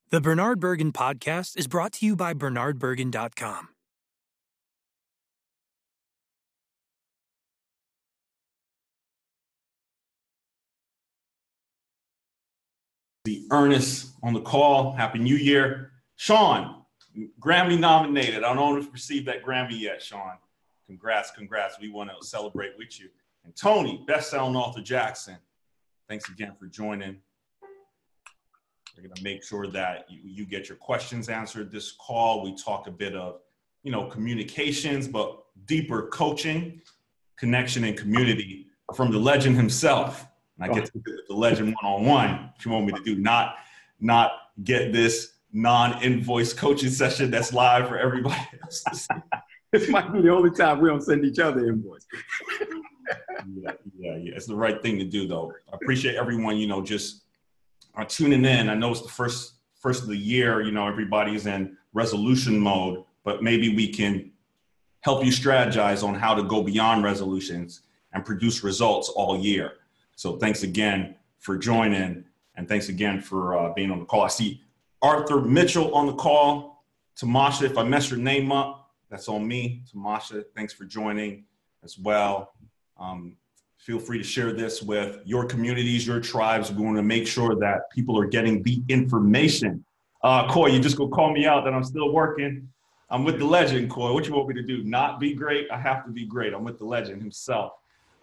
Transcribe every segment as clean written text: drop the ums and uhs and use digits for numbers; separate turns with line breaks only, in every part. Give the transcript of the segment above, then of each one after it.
The Bernard Bergen Podcast is brought to you by BernardBergen.com.
The Ernest on the call. Happy New Year. Sean, Grammy nominated. I don't know if you received that Grammy yet, Sean. Congrats. We want to celebrate with you. And Tony, best-selling author Jackson, thanks again for joining. We're going to make sure that you get your questions answered this call. We talk a bit of, communications, but deeper coaching, connection, and community from the legend himself. And I get to do the legend one-on-one. If you want me to do, not get this non-invoice coaching session that's live for everybody else to see.
This might be the only time we don't send each other invoice.
Yeah. It's the right thing to do, though. I appreciate everyone, just tuning in. I know it's the first of the year. Everybody's in resolution mode, but maybe we can help you strategize on how to go beyond resolutions and produce results all year. So thanks again for joining, and thanks again for being on the call. I see Arthur Mitchell on the call. Tamasha, if I mess your name up, that's on me. Tamasha, thanks for joining as well. Feel free to share this with your communities, your tribes. We want to make sure that people are getting the information. Coy, you just gonna call me out that I'm still working. I'm with the legend, Coy. What you want me to do? Not be great? I have to be great. I'm with the legend himself.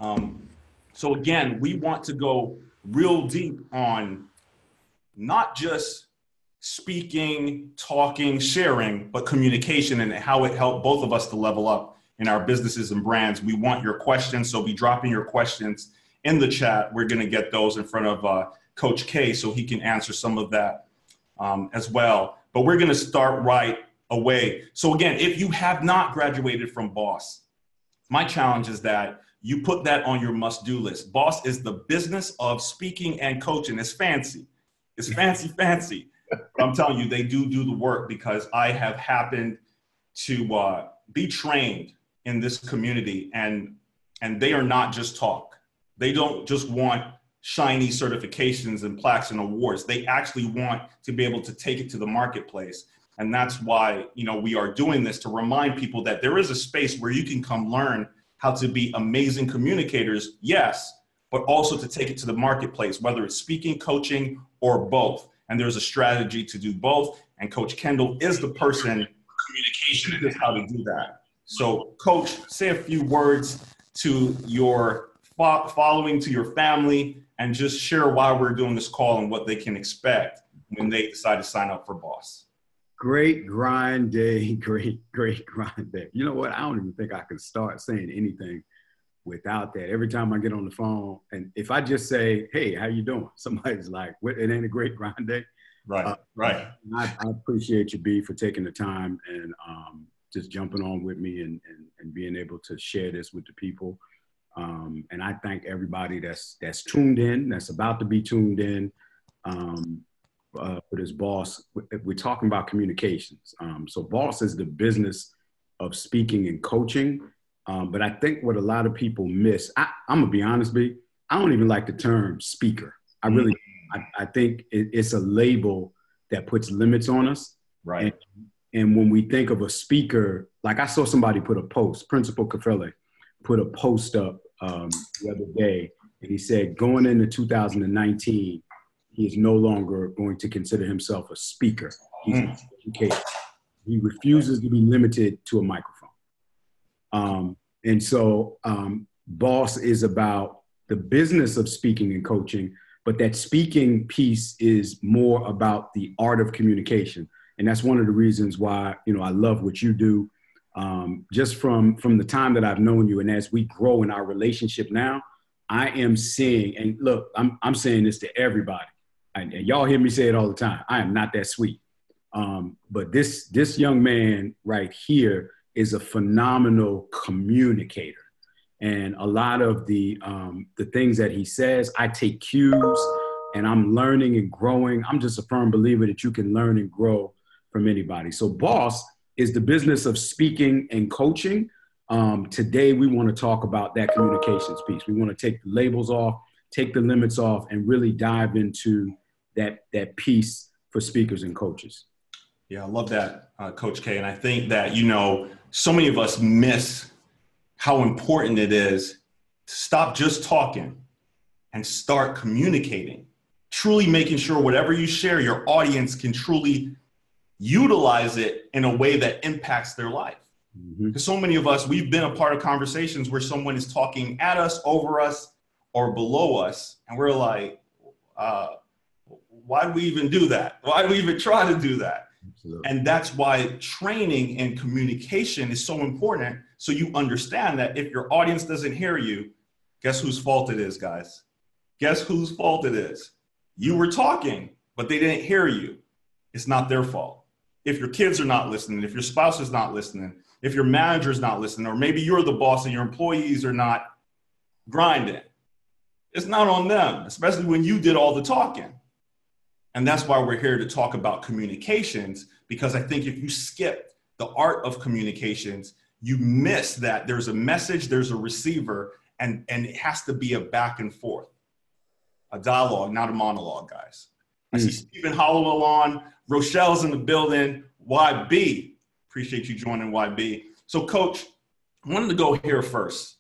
So again, we want to go real deep on not just speaking, talking, sharing, but communication and how it helped both of us to level up in our businesses and brands. We want your questions, so be dropping your questions in the chat. We're going to get those in front of Coach K so he can answer some of that as well. But we're going to start right away. So again, if you have not graduated from BOSS, my challenge is that you put that on your must-do list. BOSS is the business of speaking and coaching. It's fancy. It's fancy. But I'm telling you, they do the work, because I have happened to be trained in this community, and they are not just talk. They don't just want shiny certifications and plaques and awards. They actually want to be able to take it to the marketplace. And that's why, we are doing this, to remind people that there is a space where you can come learn how to be amazing communicators, yes, but also to take it to the marketplace, whether it's speaking, coaching, or both. And there's a strategy to do both. And Coach Kendall is the person, communication is how to do that. So Coach, say a few words to your following, to your family, and just share why we're doing this call and what they can expect when they decide to sign up for BOSS.
Great grind day, great grind day. You know what? I don't even think I can start saying anything without that. Every time I get on the phone, and if I just say, hey, how you doing? Somebody's like, what, it ain't a great grind day?
Right.
I appreciate you, B, for taking the time and just jumping on with me and being able to share this with the people. And I thank everybody that's tuned in, that's about to be tuned in for this BOSS. We're talking about communications. So BOSS is the business of speaking and coaching. But I think what a lot of people miss, I'm gonna be honest, B, I don't even like the term speaker. I think it's a label that puts limits on us.
Right.
And when we think of a speaker, like I saw somebody put a post, Principal Kafele put a post up the other day, and he said, going into 2019, he is no longer going to consider himself a speaker. He's an educator. He refuses to be limited to a microphone. And so BOSS is about the business of speaking and coaching, but that speaking piece is more about the art of communication. And that's one of the reasons why, I love what you do. Just from the time that I've known you, and as we grow in our relationship now, I am seeing, and look, I'm saying this to everybody, and y'all hear me say it all the time, I am not that sweet. But this young man right here is a phenomenal communicator. And a lot of the things that he says, I take cues, and I'm learning and growing. I'm just a firm believer that you can learn and grow from anybody. So BOSS is the business of speaking and coaching. Today, we want to talk about that communications piece. We want to take the labels off, take the limits off, and really dive into that piece for speakers and coaches?
Yeah, I love that, Coach K. And I think that, you know, so many of us miss how important it is to stop just talking and start communicating, truly making sure whatever you share, your audience can truly utilize it in a way that impacts their life. Because so many of us, we've been a part of conversations where someone is talking at us, over us, or below us. And we're like, why do we even do that? Why do we even try to do that? Absolutely. And that's why training and communication is so important. So you understand that if your audience doesn't hear you, guess whose fault it is, guys? Guess whose fault it is? You were talking, but they didn't hear you. It's not their fault. If your kids are not listening, if your spouse is not listening, if your manager is not listening, or maybe you're the boss and your employees are not grinding, it's not on them, especially when you did all the talking. And that's why we're here to talk about communications, because I think if you skip the art of communications, you miss that there's a message, there's a receiver, and it has to be a back and forth, a dialogue, not a monologue, guys. I see Stephen Hollowell on, Rochelle's in the building, YB. Appreciate you joining, YB. So, Coach, I wanted to go here first.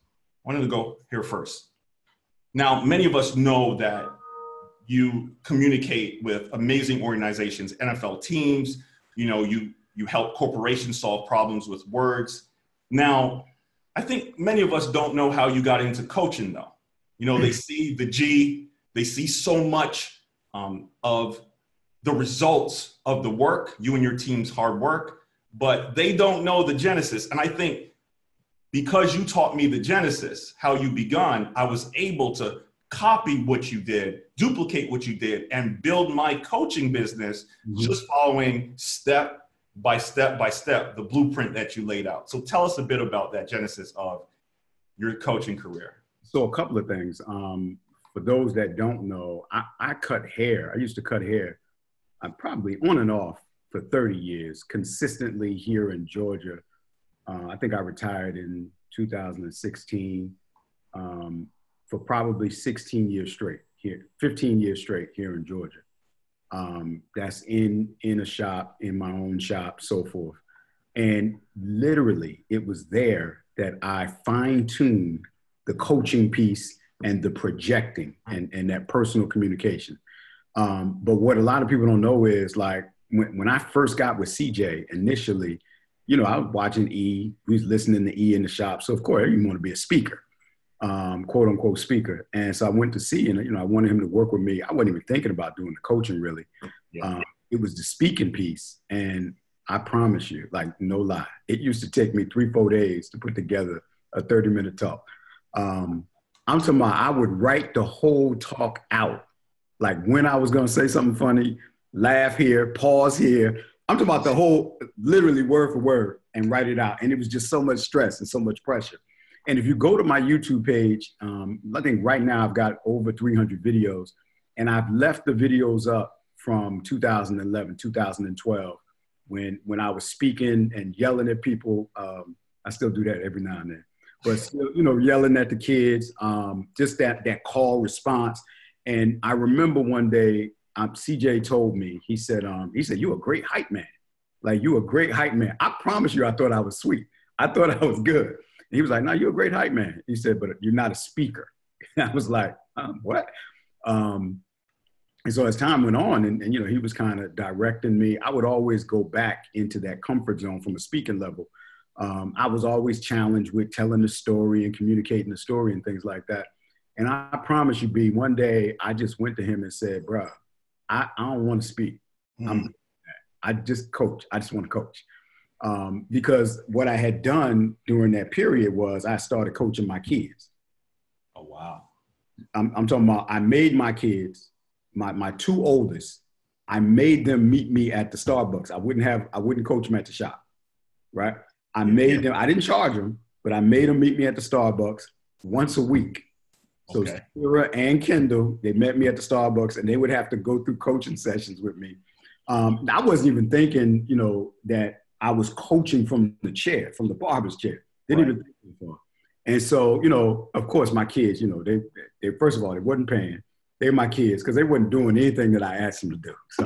Now, many of us know that you communicate with amazing organizations, NFL teams. You know, you help corporations solve problems with words. Now, I think many of us don't know how you got into coaching, though. You know, they see the G, they see so much of the results of the work, you and your team's hard work, but they don't know the genesis. And I think because you taught me the genesis, how you begun, I was able to copy what you did, duplicate what you did, and build my coaching business just following step by step by step, the blueprint that you laid out. So tell us a bit about that genesis of your coaching career.
So a couple of things. For those that don't know, I cut hair. I used to cut hair. I'm probably on and off for 30 years, consistently here in Georgia. I think I retired in 2016 for probably 16 years straight here, 15 years straight here in Georgia. That's in a shop, in my own shop, so forth. And literally, it was there that I fine-tuned the coaching piece and the projecting and that personal communication. But what a lot of people don't know is, like, when I first got with CJ initially, you know, I was watching E, we was listening to E in the shop. So of course, you want to be a speaker, quote unquote speaker. And so I went to C and, you know, I wanted him to work with me. I wasn't even thinking about doing the coaching really. Yeah. It was the speaking piece. And I promise you, like, no lie, it used to take me 3-4 days to put together a 30-minute talk. I'm talking about, I would write the whole talk out. Like when I was going to say something funny, laugh here, pause here. I'm talking about the whole, literally word for word, and write it out. And it was just so much stress and so much pressure. And if you go to my YouTube page, I think right now I've got over 300 videos, and I've left the videos up from 2011, 2012, when I was speaking and yelling at people. I still do that every now and then, but still, you know, yelling at the kids, just that call response. And I remember one day, CJ told me, he said, "You a great hype man. Like, you a great hype man." I promise you, I thought I was sweet. I thought I was good. And he was like, "No, you're a great hype man." He said, "But you're not a speaker." And I was like, what? And so as time went on, and you know, he was kind of directing me, I would always go back into that comfort zone from a speaking level. I was always challenged with telling the story and communicating the story and things like that. And I promise you, B, one day I just went to him and said, "Bruh, I don't want to speak. I just coach. I just want to coach." Because what I had done during that period was I started coaching my kids.
Oh, wow.
I'm talking about, I made my kids, my two oldest, I made them meet me at the Starbucks. I wouldn't coach them at the shop, right? I made them, I didn't charge them, but I made them meet me at the Starbucks once a week. So okay. Sarah and Kendall, they met me at the Starbucks, and they would have to go through coaching sessions with me. I wasn't even thinking, you know, that I was coaching from the chair, from the barber's chair. Didn't even think before. And so, you know, of course, my kids, you know, they first of all, they wasn't paying. They were my kids because they wasn't doing anything that I asked them to do.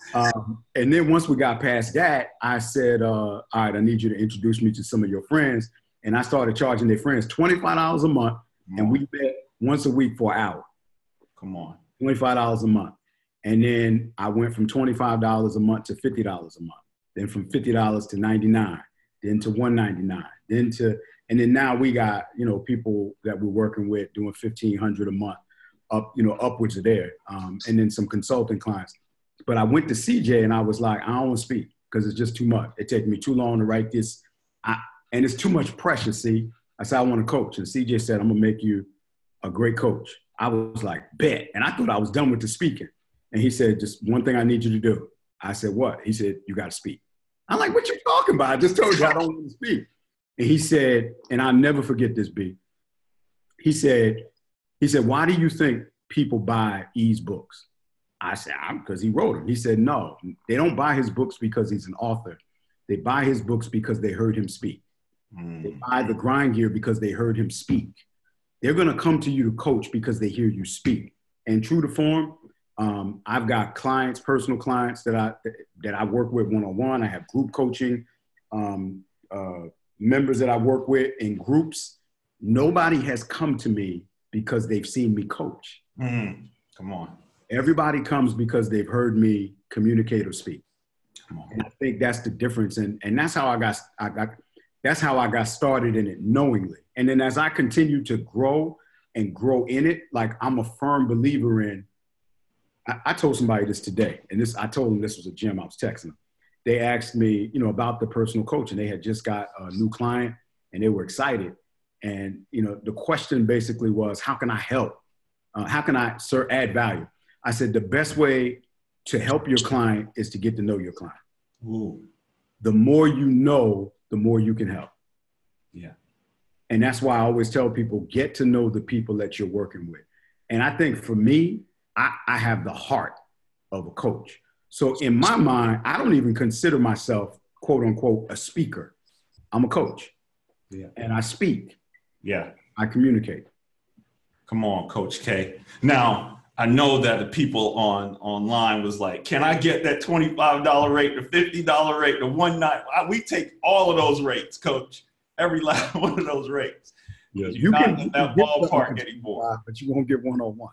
And then once we got past that, I said, all right, I need you to introduce me to some of your friends. And I started charging their friends $25 a month. And we met once a week for an hour.
Come on.
$25 a month. And then I went from $25 a month to $50 a month. Then from $50 to $99, then to $199, and then now we got, people that we're working with doing $1,500 a month upwards of there. And then some consulting clients. But I went to CJ and I was like, I don't want to speak because it's just too much. It takes me too long to write this. And it's too much pressure, see? I said, I want to coach. And CJ said, I'm going to make you a great coach. I was like, bet. And I thought I was done with the speaking. And he said, just one thing I need you to do. I said, what? He said, you got to speak. I'm like, what you talking about? I just told you I don't want to speak. And he said, and I'll never forget this, B. He said, why do you think people buy E's books? I said, because he wrote them. He said, no, they don't buy his books because he's an author. They buy his books because they heard him speak. They buy the Grind Gear because they heard him speak. They're going to come to you to coach because they hear you speak. And true to form, I've got clients, personal clients that I work with one-on-one. I have group coaching, members that I work with in groups. Nobody has come to me because they've seen me coach.
Come on.
Everybody comes because they've heard me communicate or speak.
Come on.
And I think that's the difference. And that's how that's how I got started in it knowingly. And then as I continue to grow and grow in it, like I'm a firm believer in, I told somebody this today, and I told them this was a gym. I was texting them. They asked me, about the personal coach, and they had just got a new client, and they were excited. And, the question basically was, how can I help? How can I add value? I said, the best way to help your client is to get to know your client.
Ooh.
The more you know, the more you can help.
Yeah.
And that's why I always tell people, get to know the people that you're working with. And I think for me, I have the heart of a coach. So in my mind, I don't even consider myself, quote unquote, a speaker. I'm a coach.
Yeah.
And I speak.
Yeah.
I communicate.
Come on, Coach K. Now, I know that the people online was like, can I get that $25 rate, the $50 rate, the $199? We take all of those rates, Coach. Every last one of those rates.
Yeah,
you can't get that ballpark anymore.
But you won't get one-on-one.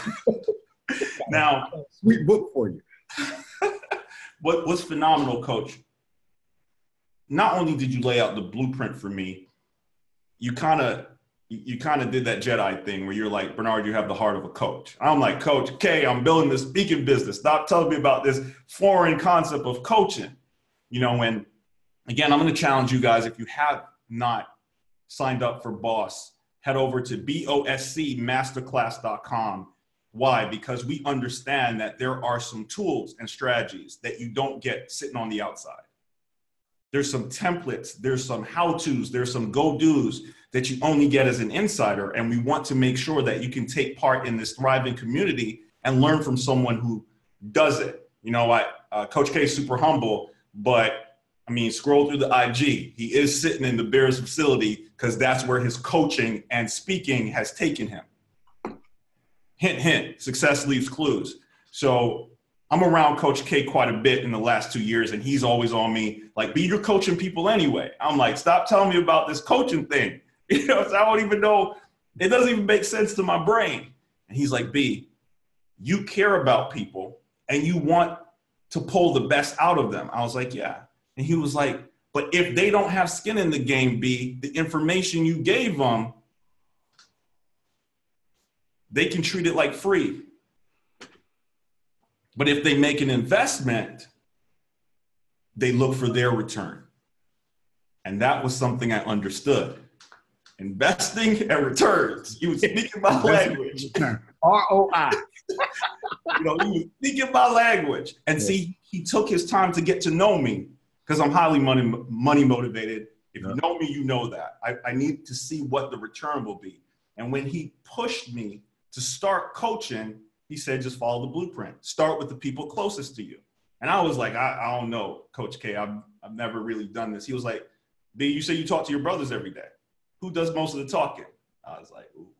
Now,
sweet book for you.
What's phenomenal, Coach? Not only did you lay out the blueprint for me, you kind of did that Jedi thing where you're like, Bernard, you have the heart of a coach. I'm like, Coach K, I'm building this speaking business. Stop telling me about this foreign concept of coaching. And again, I'm going to challenge you guys. If you have not signed up for Boss, head over to boscmasterclass.com. Why? Because we understand that there are some tools and strategies that you don't get sitting on the outside. There's some templates, there's some how-tos, there's some go-dos that you only get as an insider. And we want to make sure that you can take part in this thriving community and learn from someone who does it. Coach K is super humble, but scroll through the IG. He is sitting in the Bears facility because that's where his coaching and speaking has taken him. Hint, hint, success leaves clues. So I'm around Coach K quite a bit in the last 2 years, and he's always on me like, B, you're coaching people anyway. I'm like, stop telling me about this coaching thing. I don't even know. It doesn't even make sense to my brain. And he's like, B, you care about people and you want to pull the best out of them. I was like, yeah. And he was like, but if they don't have skin in the game, B, the information you gave them, they can treat it like free. But if they make an investment, they look for their return. And that was something I understood. Investing and returns. He was speaking my language.
ROI.
He was speaking my language. And see, he took his time to get to know me because I'm highly money motivated. If you know me, you know that. I need to see what the return will be. And when he pushed me to start coaching, he said, just follow the blueprint. Start with the people closest to you. And I was like, I don't know, Coach K. I've never really done this. He was like, B, you say you talk to your brothers every day. Who does most of the talking? I was like, ooh.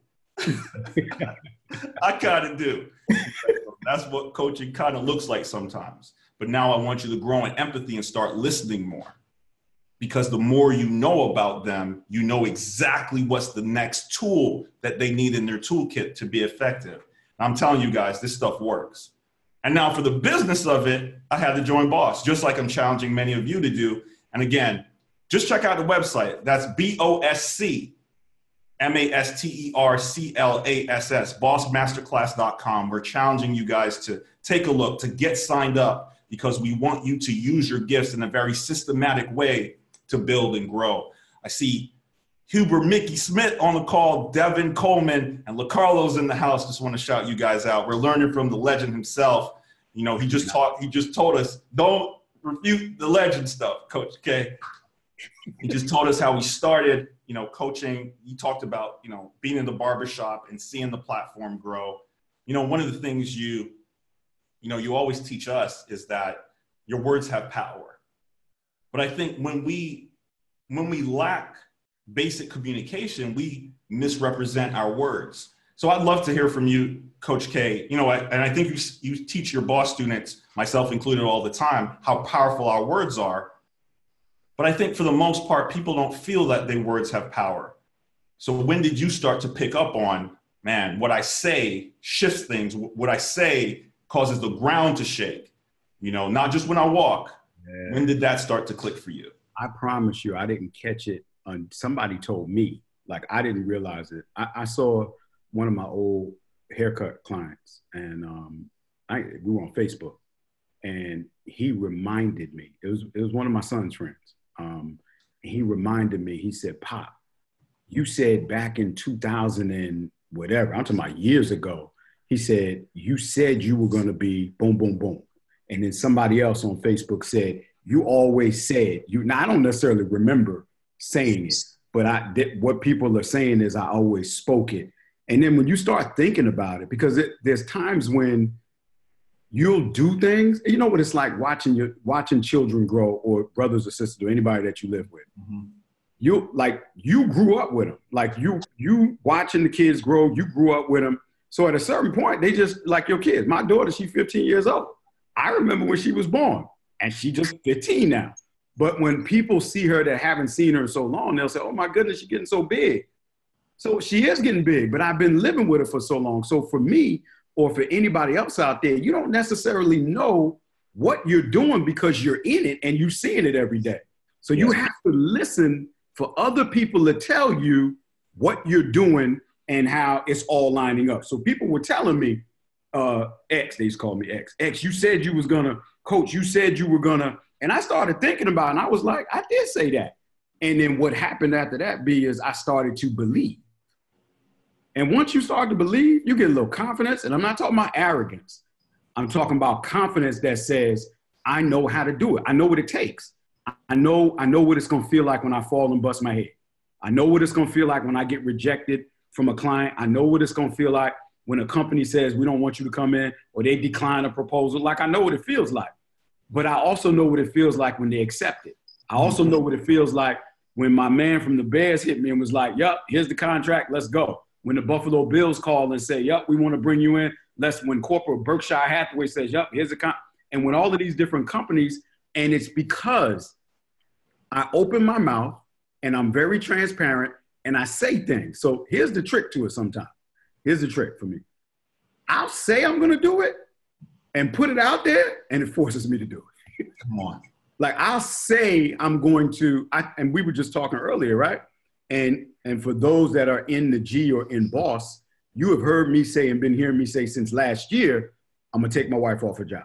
I kind of do. That's what coaching kind of looks like sometimes. but now I want you to grow in empathy and start listening more. Because the more you know about them, you know exactly what's the next tool that they need in their toolkit to be effective. I'm telling you guys, this stuff works. And now for the business of it, I had to join Boss, just like I'm challenging many of you to do. And again, just check out the website. That's BOSCMASTERCLASS, bossmasterclass.com. We're challenging you guys to take a look, to get signed up, because we want you to use your gifts in a very systematic way to build and grow. I see Huber Mickey Smith on the call, Devin Coleman, and LaCarlo's in the house. Just want to shout you guys out. We're learning from the legend himself. You know, he just told us, don't refute the legend stuff, Coach K. He just told us how he started, you know, coaching. He talked about, you know, being in the barbershop and seeing the platform grow. You know, one of the things you always teach us is that your words have power. But I think when we lack basic communication, we misrepresent our words. So I'd love to hear from you, Coach K. You know, and I think you teach your Boss students, myself included, all the time, how powerful our words are. But I think for the most part, people don't feel that their words have power. So when did you start to pick up on, man, what I say shifts things, what I say causes the ground to shake, you know, not just when I walk. Yeah. When did that start to click for you?
I promise you, I didn't catch it. Somebody told me, like, I didn't realize it. I saw one of my old haircut clients, and we were on Facebook, and he reminded me, it was one of my son's friends. He reminded me, he said, Pop, you said back in 2000 and whatever, I'm talking about years ago, he said, you said you were going to be boom, boom, boom. And then somebody else on Facebook said, you always said, now I don't necessarily remember saying it, but what people are saying is I always spoke it. And then when you start thinking about it, because there's times when you'll do things, you know what it's like watching children grow, or brothers or sisters or anybody that you live with. Mm-hmm. You grew up with them. Like you watching the kids grow, you grew up with them. So at a certain point, they just like your kids. My daughter, she's 15 years old. I remember when she was born, and she just 15 now. But when people see her that haven't seen her in so long, they'll say, oh my goodness, she's getting so big. So she is getting big, but I've been living with her for so long. So for me, or for anybody else out there, you don't necessarily know what you're doing because you're in it and you're seeing it every day. So you have to listen for other people to tell you what you're doing and how it's all lining up. So people were telling me, X, they used to call me X. X, you said you was gonna, Coach, you said you were gonna, and I started thinking about it, and I was like, I did say that. And then what happened after that is I started to believe. And once you start to believe, you get a little confidence, and I'm not talking about arrogance. I'm talking about confidence that says, I know how to do it. I know what it takes. I know what it's gonna feel like when I fall and bust my head. I know what it's gonna feel like when I get rejected from a client. I know what it's gonna feel like when a company says, we don't want you to come in, or they decline a proposal. Like, I know what it feels like, but I also know what it feels like when they accept it. I also know what it feels like when my man from the Bears hit me and was like, yup, here's the contract, let's go. When the Buffalo Bills call and say, yup, we want to bring you in. When corporate Berkshire Hathaway says, yup, here's the contract. And when all of these different companies, and it's because I open my mouth and I'm very transparent and I say things. So here's the trick to it sometimes. Here's the trick for me. I'll say I'm going to do it and put it out there, and it forces me to do it.
Come on.
Like, I'll say I'm going to, and we were just talking earlier, right? And for those that are in the G or in Boss, you have heard me say and been hearing me say since last year, I'm going to take my wife off her job.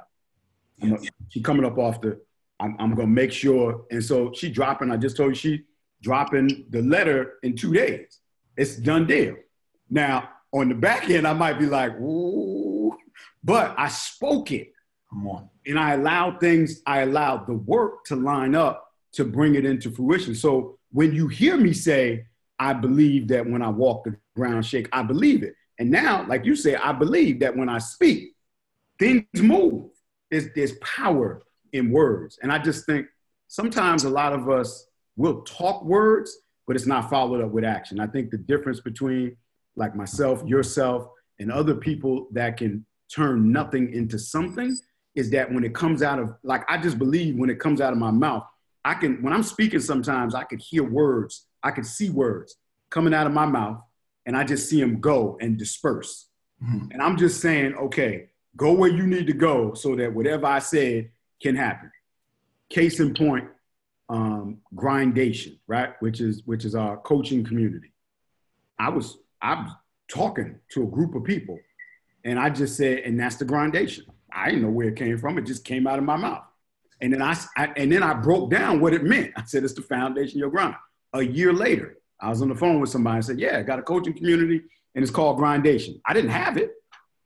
She's coming up off I'm going to make sure. And so she dropping, I just told you, she dropping the letter in 2 days. It's done deal. Now, on the back end, I might be like, ooh, but I spoke it.
Come on.
And I allowed the work to line up to bring it into fruition. So when you hear me say, I believe that when I walk the ground shake, I believe it. And now, like you say, I believe that when I speak, things move. There's power in words. And I just think sometimes a lot of us will talk words, but it's not followed up with action. I think the difference between like myself, yourself, and other people that can turn nothing into something is that when it comes out of, like, I just believe when it comes out of my mouth, when I'm speaking sometimes, I could hear words, I could see words coming out of my mouth, and I just see them go and disperse. Mm-hmm. And I'm just saying, okay, go where you need to go so that whatever I said can happen. Case in point, Grindation, right? Which is our coaching community. I'm talking to a group of people, and I just said, and that's the Grindation. I didn't know where it came from. It just came out of my mouth. And then I broke down what it meant. I said, it's the foundation of your grind. A year later, I was on the phone with somebody and said, yeah, I got a coaching community and it's called Grindation. I didn't have it.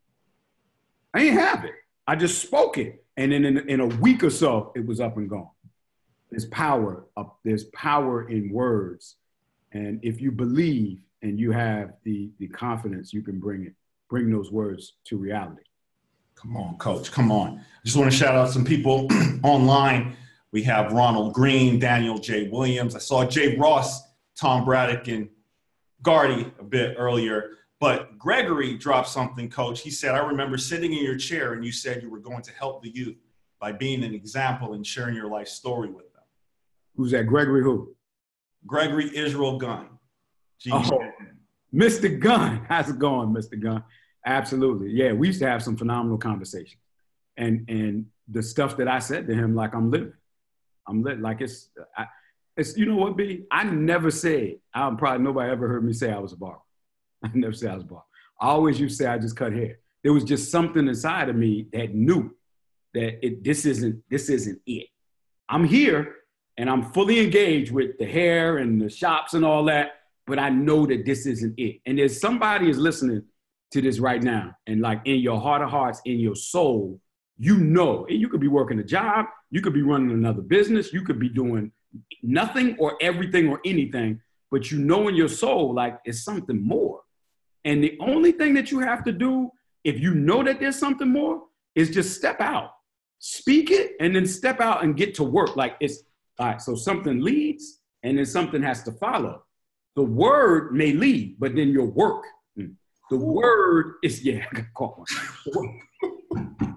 I didn't have it. I just spoke it. And then in a week or so, it was up and gone. There's power in words. And if you believe and you have the confidence, you can bring those words to reality.
Come on, Coach, come on. I just want to shout out some people online. We have Ronald Green, Daniel J. Williams. I saw Jay Ross, Tom Braddock, and Gardy a bit earlier. But Gregory dropped something, Coach. He said, I remember sitting in your chair and you said you were going to help the youth by being an example and sharing your life story with them.
Who's that? Gregory who?
Gregory Israel Gunn.
Oh, Mr. Gunn. How's it going, Mr. Gunn? Absolutely. Yeah, we used to have some phenomenal conversations. And the stuff that I said to him, like, I'm living. Like it's you know what, B? I never said, probably nobody ever heard me say I was a barber. I never said I was a barber. I always used to say I just cut hair. There was just something inside of me that knew that this isn't it. I'm here and I'm fully engaged with the hair and the shops and all that, but I know that this isn't it. And there's somebody is listening to this right now, and like in your heart of hearts, in your soul, you know, and you could be working a job, you could be running another business, you could be doing nothing or everything or anything, but you know in your soul, like it's something more. And the only thing that you have to do, if you know that there's something more, is just step out, speak it, and then step out and get to work. Like it's, all right, so something leads, and then something has to follow. The word may lead, but then your work. The word is, yeah, I got caught one.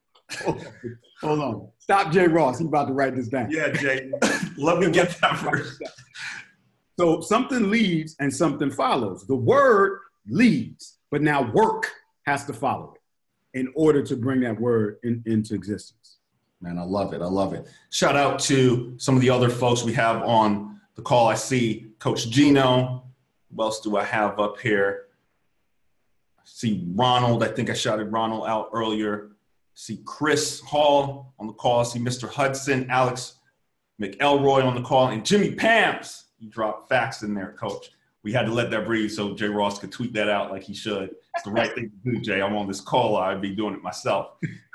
Hold on. Stop Jay Ross. He's about to write this down.
Yeah, Jay. Let me get that first.
So something leads and something follows. The word leads, but now work has to follow it in order to bring that word into existence.
Man, I love it. I love it. Shout out to some of the other folks we have on the call. I see Coach Gino. Who else do I have up here? See Ronald. I think I shouted Ronald out earlier. See Chris Hall on the call. See Mr. Hudson, Alex McElroy on the call, and Jimmy Pams. You dropped facts in there, Coach. We had to let that breathe so Jay Ross could tweet that out like he should. It's the right thing to do, Jay. I'm on this call. I'd be doing it myself.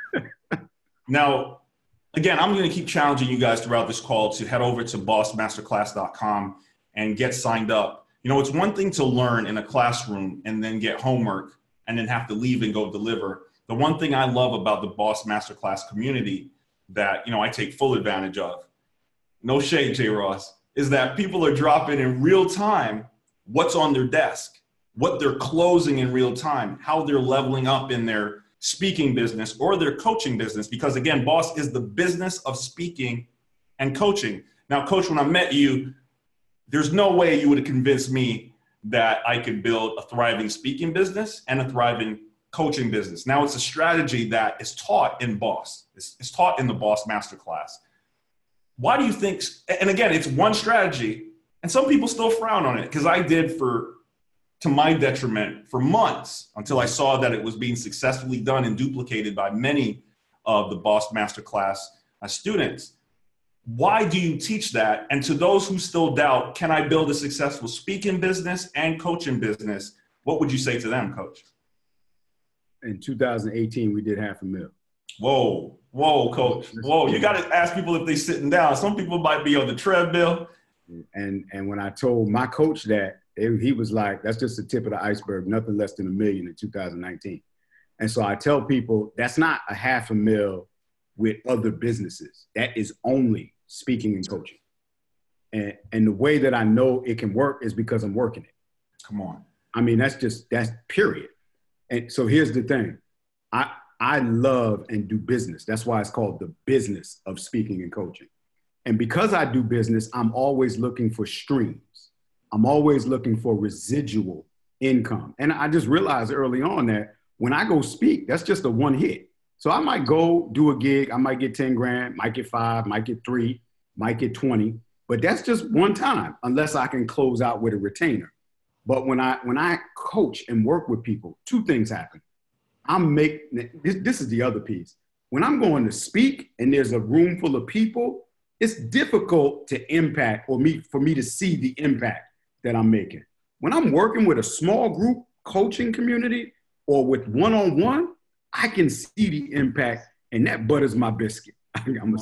Now, again, I'm going to keep challenging you guys throughout this call to head over to bossmasterclass.com and get signed up. You know, it's one thing to learn in a classroom and then get homework and then have to leave and go deliver. The one thing I love about the Boss Masterclass community that, you know, I take full advantage of, no shade, Jay Ross, is that people are dropping in real time what's on their desk, what they're closing in real time, how they're leveling up in their speaking business or their coaching business. Because again, Boss is the business of speaking and coaching. Now, Coach, when I met you, there's no way you would have convinced me that I could build a thriving speaking business and a thriving coaching business. Now it's a strategy that is taught in Boss. It's taught in the Boss Masterclass. Why do you think, and again, it's one strategy, and some people still frown on it, because I did to my detriment for months until I saw that it was being successfully done and duplicated by many of the Boss Masterclass students. Why do you teach that? And to those who still doubt, can I build a successful speaking business and coaching business? What would you say to them, Coach?
In 2018, we did $500,000.
Whoa, Coach. Whoa, you got to ask people if they're sitting down. Some people might be on the treadmill.
And when I told my coach that, he was like, that's just the tip of the iceberg, nothing less than $1 million in 2019. And so I tell people that's not a $500,000 with other businesses. That is only speaking and coaching. And the way that I know it can work is because I'm working it.
Come on.
I mean, that's period. And so here's the thing. I love and do business. That's why it's called the business of speaking and coaching. And because I do business, I'm always looking for streams. I'm always looking for residual income. And I just realized early on that when I go speak, that's just a one hit. So I might go do a gig. I might get 10 grand, might get 5, might get 3, might get 20, but that's just one time unless I can close out with a retainer. But when I coach and work with people, two things happen. This is the other piece. When I'm going to speak and there's a room full of people, it's difficult to impact for me to see the impact that I'm making. When I'm working with a small group coaching community or with one-on-one, I can see the impact, and that butters my biscuit. I'm gonna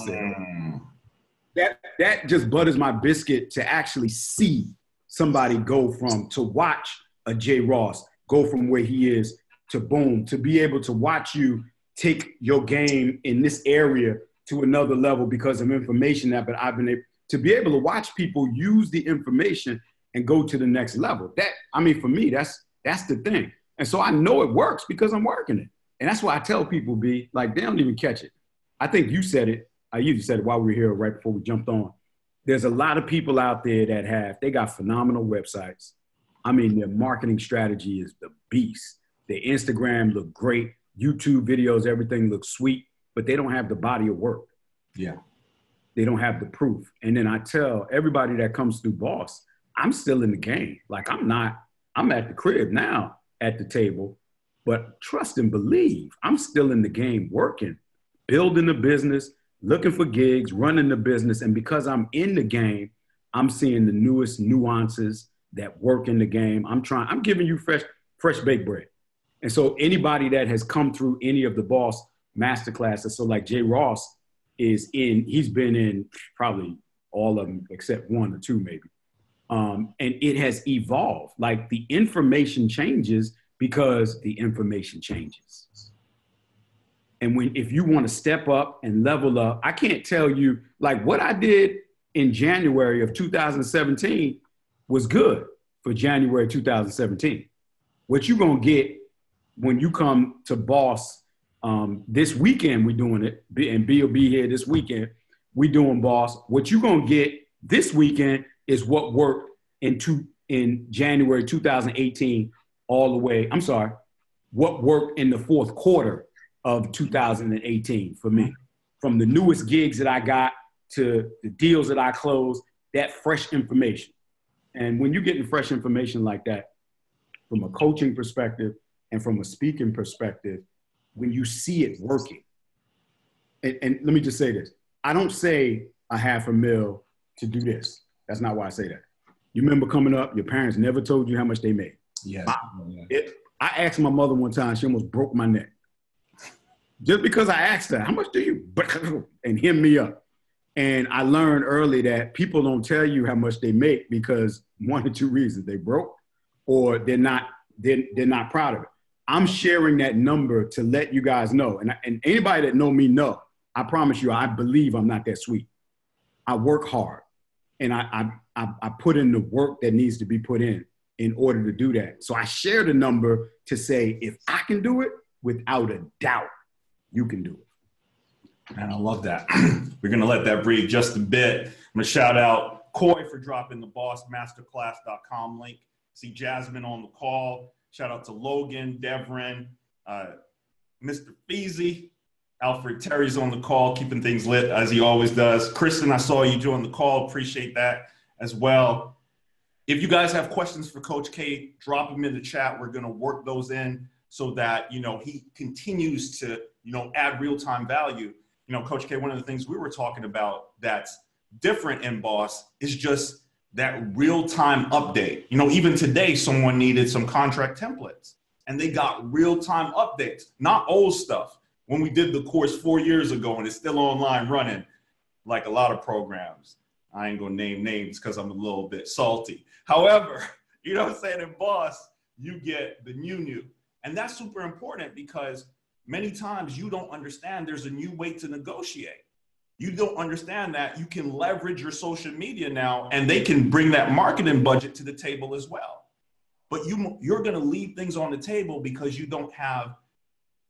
say that just butters my biscuit to actually see somebody go to watch a Jay Ross go from where he is to boom, to be able to watch you take your game in this area to another level because of information that I've been able to be able to watch people use the information and go to the next level. For me, that's the thing. And so I know it works because I'm working it. And that's why I tell people, they don't even catch it. I think you said it. I usually said it while we were here right before we jumped on. There's a lot of people out there that they got phenomenal websites. Their marketing strategy is the beast. Their Instagram look great. YouTube videos, everything looks sweet, but they don't have the body of work.
Yeah.
They don't have the proof. And then I tell everybody that comes through Boss, I'm still in the game. I'm at the crib now at the table, but trust and believe, I'm still in the game working, building the business, looking for gigs, running the business. And because I'm in the game, I'm seeing the newest nuances that work in the game. I'm giving you fresh baked bread. And so anybody that has come through any of the Boss masterclasses, so like Jay Ross he's been in probably all of them except 1 or 2 maybe. And it has evolved. The information changes because the information changes. And if you want to step up and level up, I can't tell you, what I did in January of 2017 was good for January 2017. What you're going to get when you come to Boss this weekend, we're doing it, and B will be here this weekend, we doing Boss. What you're going to get this weekend is what worked in January 2018 all the way. What worked in the fourth quarter of 2018 for me. From the newest gigs that I got to the deals that I closed, that fresh information. And when you're getting fresh information like that, from a coaching perspective and from a speaking perspective, when you see it working, and let me just say this, I don't say $500,000 to do this. That's not why I say that. You remember coming up, your parents never told you how much they made.
Yeah.
I asked my mother one time, she almost broke my neck. Just because I asked her, how much do you, and hem me up. And I learned early that people don't tell you how much they make because 1 or 2 reasons: they broke, or they're not proud of it. I'm sharing that number to let you guys know. And anybody that know me know, I promise you, I believe I'm not that sweet. I work hard, and I put in the work that needs to be put in order to do that. So I share the number to say, if I can do it, without a doubt, you can do it.
Man, I love that. We're going to let that breathe just a bit. I'm going to shout out Coy for dropping the bossmasterclass.com link. See Jasmine on the call. Shout out to Logan, Devrin, Mr. Feezy, Alfred Terry's on the call, keeping things lit as he always does. Kristen, I saw you join the call. Appreciate that as well. If you guys have questions for Coach K, drop them in the chat. We're going to work those in so that, he continues to, add real-time value. Coach K, one of the things we were talking about that's different in Boss is just that real-time update. Even today, someone needed some contract templates, and they got real-time updates, not old stuff. When we did the course 4 years ago, and it's still online running, like a lot of programs. I ain't gonna name names because I'm a little bit salty. However, in Boss, you get the new. And that's super important because many times you don't understand there's a new way to negotiate. You don't understand that you can leverage your social media now, and they can bring that marketing budget to the table as well. But you're going to leave things on the table because you don't have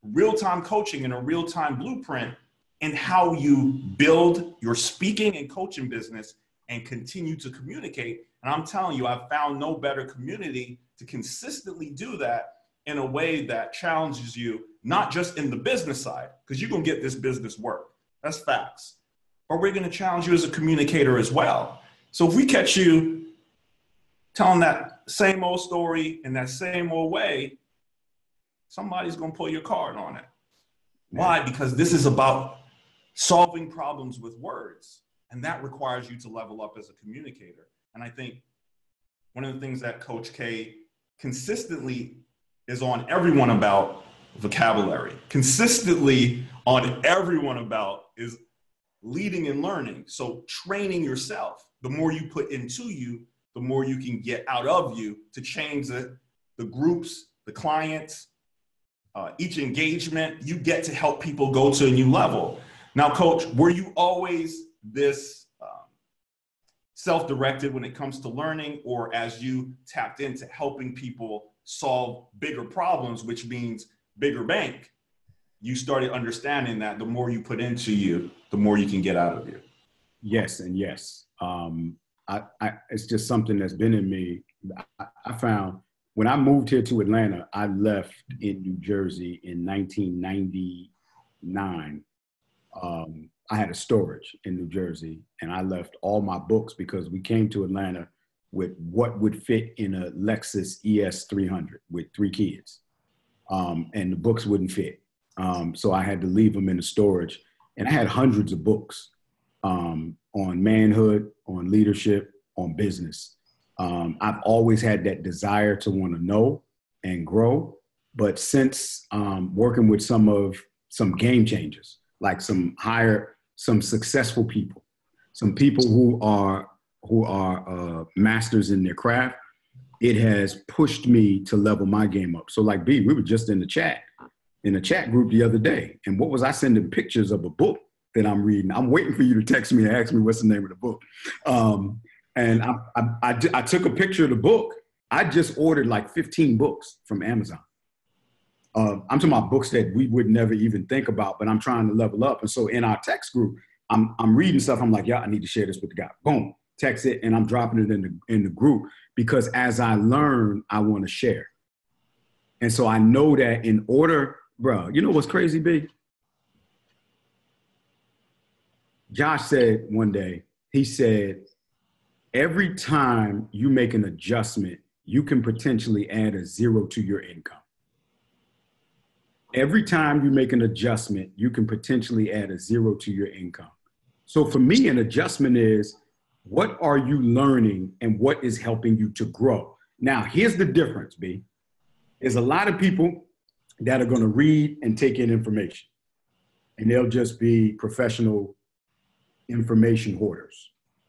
real-time coaching and a real-time blueprint in how you build your speaking and coaching business and continue to communicate. And I'm telling you, I've found no better community to consistently do that in a way that challenges you, not just in the business side, because you're going to get this business work. That's facts. But we're going to challenge you as a communicator as well. So if we catch you telling that same old story in that same old way, somebody's going to pull your card on it. Why? Because this is about solving problems with words. And that requires you to level up as a communicator. And I think one of the things that Coach K consistently is on everyone about vocabulary, consistently on everyone about is leading and learning. So training yourself, the more you put into you, the more you can get out of you to change the groups, the clients, each engagement. You get to help people go to a new level. Now, Coach, were you always this self-directed when it comes to learning, or as you tapped into helping people solve bigger problems, which means bigger bank, you started understanding that the more you put into you, the more you can get out of you?
Yes, and yes. It's just something that's been in me. I found when I moved here to Atlanta, I left in New Jersey in 1999. I had a storage in New Jersey, and I left all my books because we came to Atlanta with what would fit in a Lexus ES 300 with 3 kids. And the books wouldn't fit. So I had to leave them in the storage. And I had hundreds of books on manhood, on leadership, on business. I've always had that desire to want to know and grow. But since working with some game changers, like some successful people, some people who are masters in their craft, it has pushed me to level my game up. So like B, we were just in a chat group the other day. And what was I sending pictures of a book that I'm reading? I'm waiting for you to text me and ask me what's the name of the book. And I took a picture of the book. I just ordered like 15 books from Amazon. I'm talking about books that we would never even think about, but I'm trying to level up. And so in our text group, I'm reading stuff. I'm like, yeah, I need to share this with the guy. Boom, text it, and I'm dropping it in the group because as I learn, I want to share. And so I know that in order, bro, you know what's crazy, B? Josh said one day, he said, every time you make an adjustment, you can potentially add a 0 to your income. Every time you make an adjustment, you can potentially add a 0 to your income. So for me, an adjustment is, what are you learning and what is helping you to grow? Now, here's the difference, B. There's a lot of people that are going to read and take in information, and they'll just be professional information hoarders.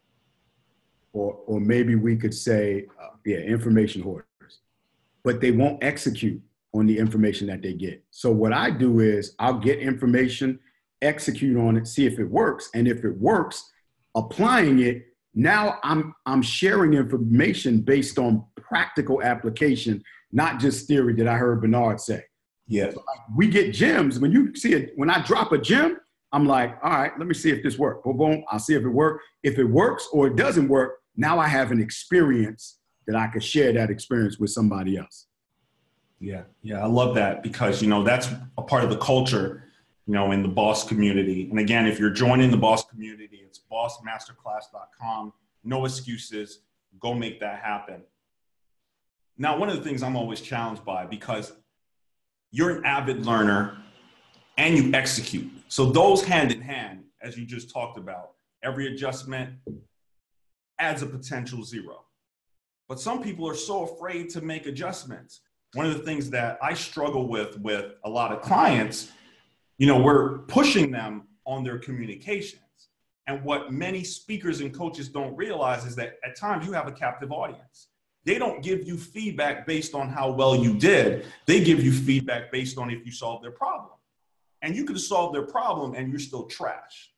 Or maybe we could say, information hoarders. But they won't execute on the information that they get. So what I do is I'll get information, execute on it, see if it works. And if it works, applying it, now I'm sharing information based on practical application, not just theory that I heard Bernard say.
Yeah.
So we get gems. When you see it, when I drop a gem, I'm like, all right, let me see if this works. Boom, boom. I'll see if it works. If it works or it doesn't work, now I have an experience that I could share that experience with somebody else.
Yeah, I love that because, that's a part of the culture, in the boss community. And again, if you're joining the boss community, it's bossmasterclass.com. No excuses. Go make that happen. Now, one of the things I'm always challenged by, because you're an avid learner and you execute. So those hand in hand, as you just talked about, every adjustment adds a potential 0. But some people are so afraid to make adjustments. One of the things that I struggle with a lot of clients, we're pushing them on their communications. And what many speakers and coaches don't realize is that at times you have a captive audience. They don't give you feedback based on how well you did. They give you feedback based on if you solved their problem. And you could solve their problem and you're still trash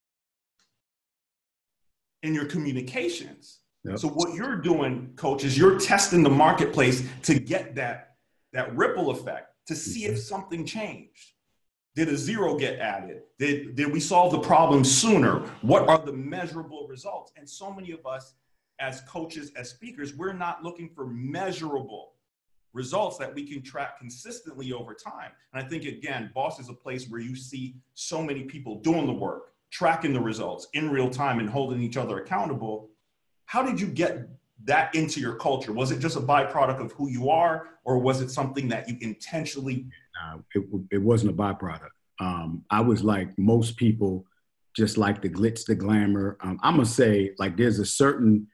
in your communications. Yep. So what you're doing, Coach, is you're testing the marketplace to get that ripple effect, to see if something changed. Did a zero get added? Did we solve the problem sooner? What are the measurable results? And so many of us as coaches, as speakers, we're not looking for measurable results that we can track consistently over time. And I think, again, Boss is a place where you see so many people doing the work, tracking the results in real time and holding each other accountable. How did you get that into your culture? Was it just a byproduct of who you are, or was it something that you intentionally?
It wasn't a byproduct. I was like most people, just like the glitz, the glamour. I'm gonna say, like, there's a certain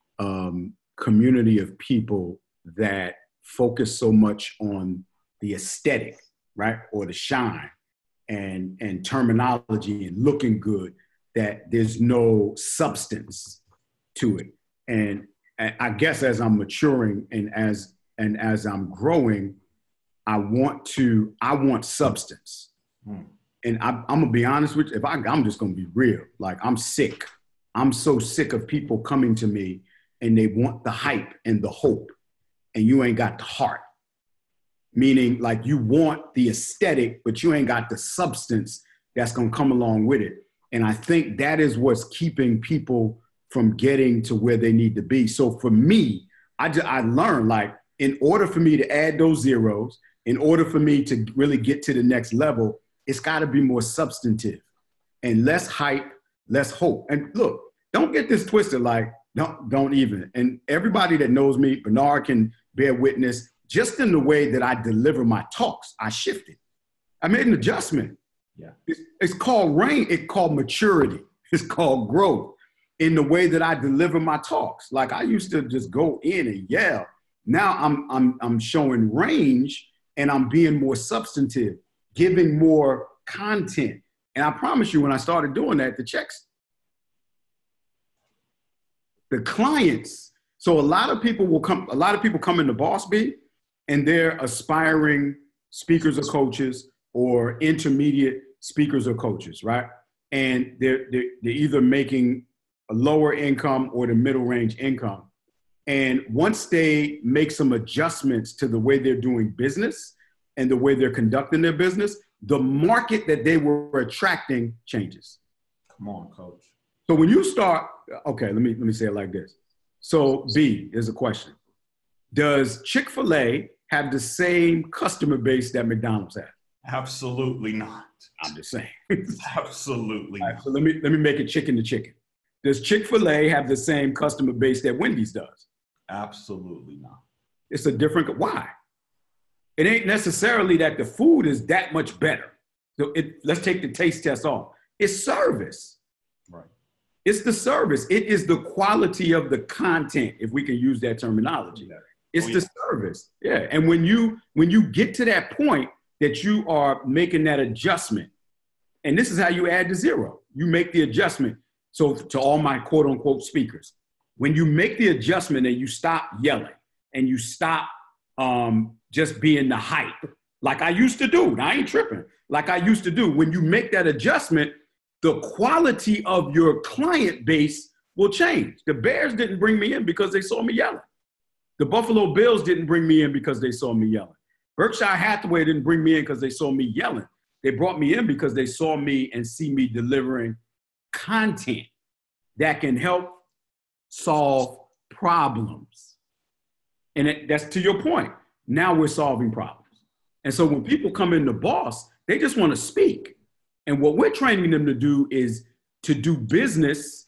community of people that focus so much on the aesthetic, right, or the shine and terminology and looking good, that there's no substance to it. And I guess as I'm maturing and as I'm growing, I want substance. And I'm gonna be honest with you, I'm just gonna be real. Like, I'm sick. I'm so sick of people coming to me and they want the hype and the hope, and you ain't got the heart. Meaning, like, you want the aesthetic, but you ain't got the substance that's gonna come along with it. And I think that is what's keeping people from getting to where they need to be. So for me, I learned, like, in order for me to add those zeros, in order for me to really get to the next level, it's got to be more substantive and less hype, less hope. And look, don't get this twisted. Like, don't even. And everybody that knows me, Bernard can bear witness, just in the way that I deliver my talks, I shifted. I made an adjustment.
Yeah.
It's called It's called maturity. It's called growth in the way that I deliver my talks. Like, I used to just go in and yell. Now I'm showing range, and I'm being more substantive, giving more content. And I promise you, when I started doing that, the checks, the clients. So a lot of people come into Boss Bee, and they're aspiring speakers or coaches, or intermediate speakers or coaches, right? And they're either making a lower income or the middle range income. And once they make some adjustments to the way they're doing business and the way they're conducting their business, the market that they were attracting changes.
Come on, coach.
So when you start, okay, let me say it like this. So B, is a question. Does Chick-fil-A have the same customer base that McDonald's has?
Absolutely not.
I'm just saying.
Absolutely not.
Right, so let me make it chicken to chicken. Does Chick-fil-A have the same customer base that Wendy's does?
Absolutely not.
It's a different, why? It ain't necessarily that the food is that much better. So let's take the taste test off. It's service.
Right.
It's the service. It is the quality of the content, if we can use that terminology. It's the service. Yeah. And when you get to that point that you are making that adjustment, and this is how you add the zero. You make the adjustment. So to all my quote unquote speakers, when you make the adjustment and you stop yelling and you stop just being the hype, like I used to do, I ain't tripping, like I used to do, when you make that adjustment, the quality of your client base will change. The Bears didn't bring me in because they saw me yelling. The Buffalo Bills didn't bring me in because they saw me yelling. Berkshire Hathaway didn't bring me in because they saw me yelling. They brought me in because they saw me and see me delivering content that can help solve problems. And that's to your point. Now we're solving problems. And so when people come into Boss, they just want to speak. And what we're training them to do is to do business,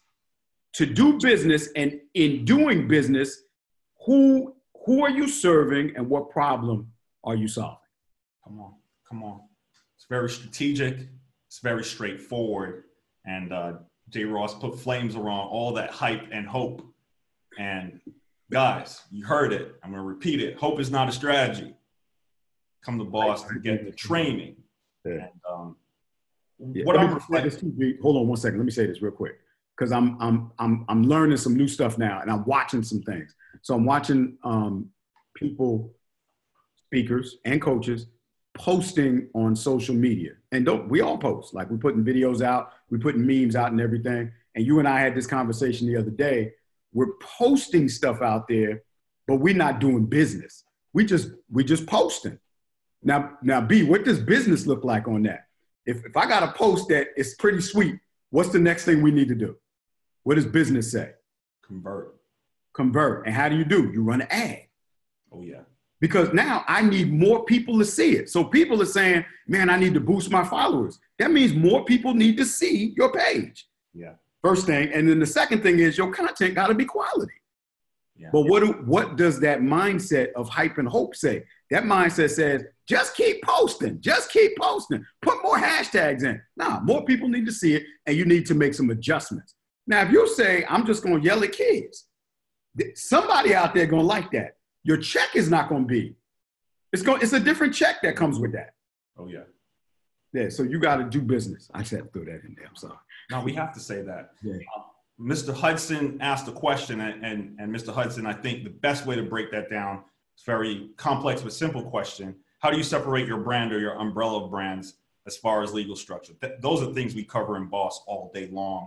and in doing business, who are you serving and what problem are you solving?
Come on. It's very strategic. It's very straightforward. And J. Ross put flames around all that hype and hope. And guys, you heard it. I'm going to repeat it. Hope is not a strategy. Come to Boss to get the training.
Yeah.
And
Hold on 1 second. Let me say this real quick, because I'm learning some new stuff now, and I'm watching some things. So I'm watching people, speakers and coaches, posting on social media. And we all post, like we're putting videos out, we're putting memes out and everything. And you and I had this conversation the other day. We're posting stuff out there, but we're not doing business. We just posting. Now B, what does business look like on that? If I got a post that is pretty sweet, what's the next thing we need to do? What does business say? Convert. And how do? You run an ad.
Oh, yeah.
Because now I need more people to see it. So people are saying, man, I need to boost my followers. That means more people need to see your page.
Yeah.
First thing. And then the second thing is your content got to be quality.
Yeah.
But what does that mindset of hype and hope say? That mindset says, just keep posting. Just keep posting. Put more hashtags in. Nah, more people need to see it, and you need to make some adjustments. Now, if you say, I'm just going to yell at kids, somebody out there going to like that. Your check is not going to be. It's a different check that comes with that.
Oh, yeah.
Yeah, so you got to do business. I just had to throw that in there. I'm sorry.
No, we have to say that.
Yeah.
Mr. Hudson asked a question, and Mr. Hudson, I think the best way to break that down, it's very complex but simple question. How do you separate your brand or your umbrella of brands as far as legal structure? Those are things we cover in Boss all day long.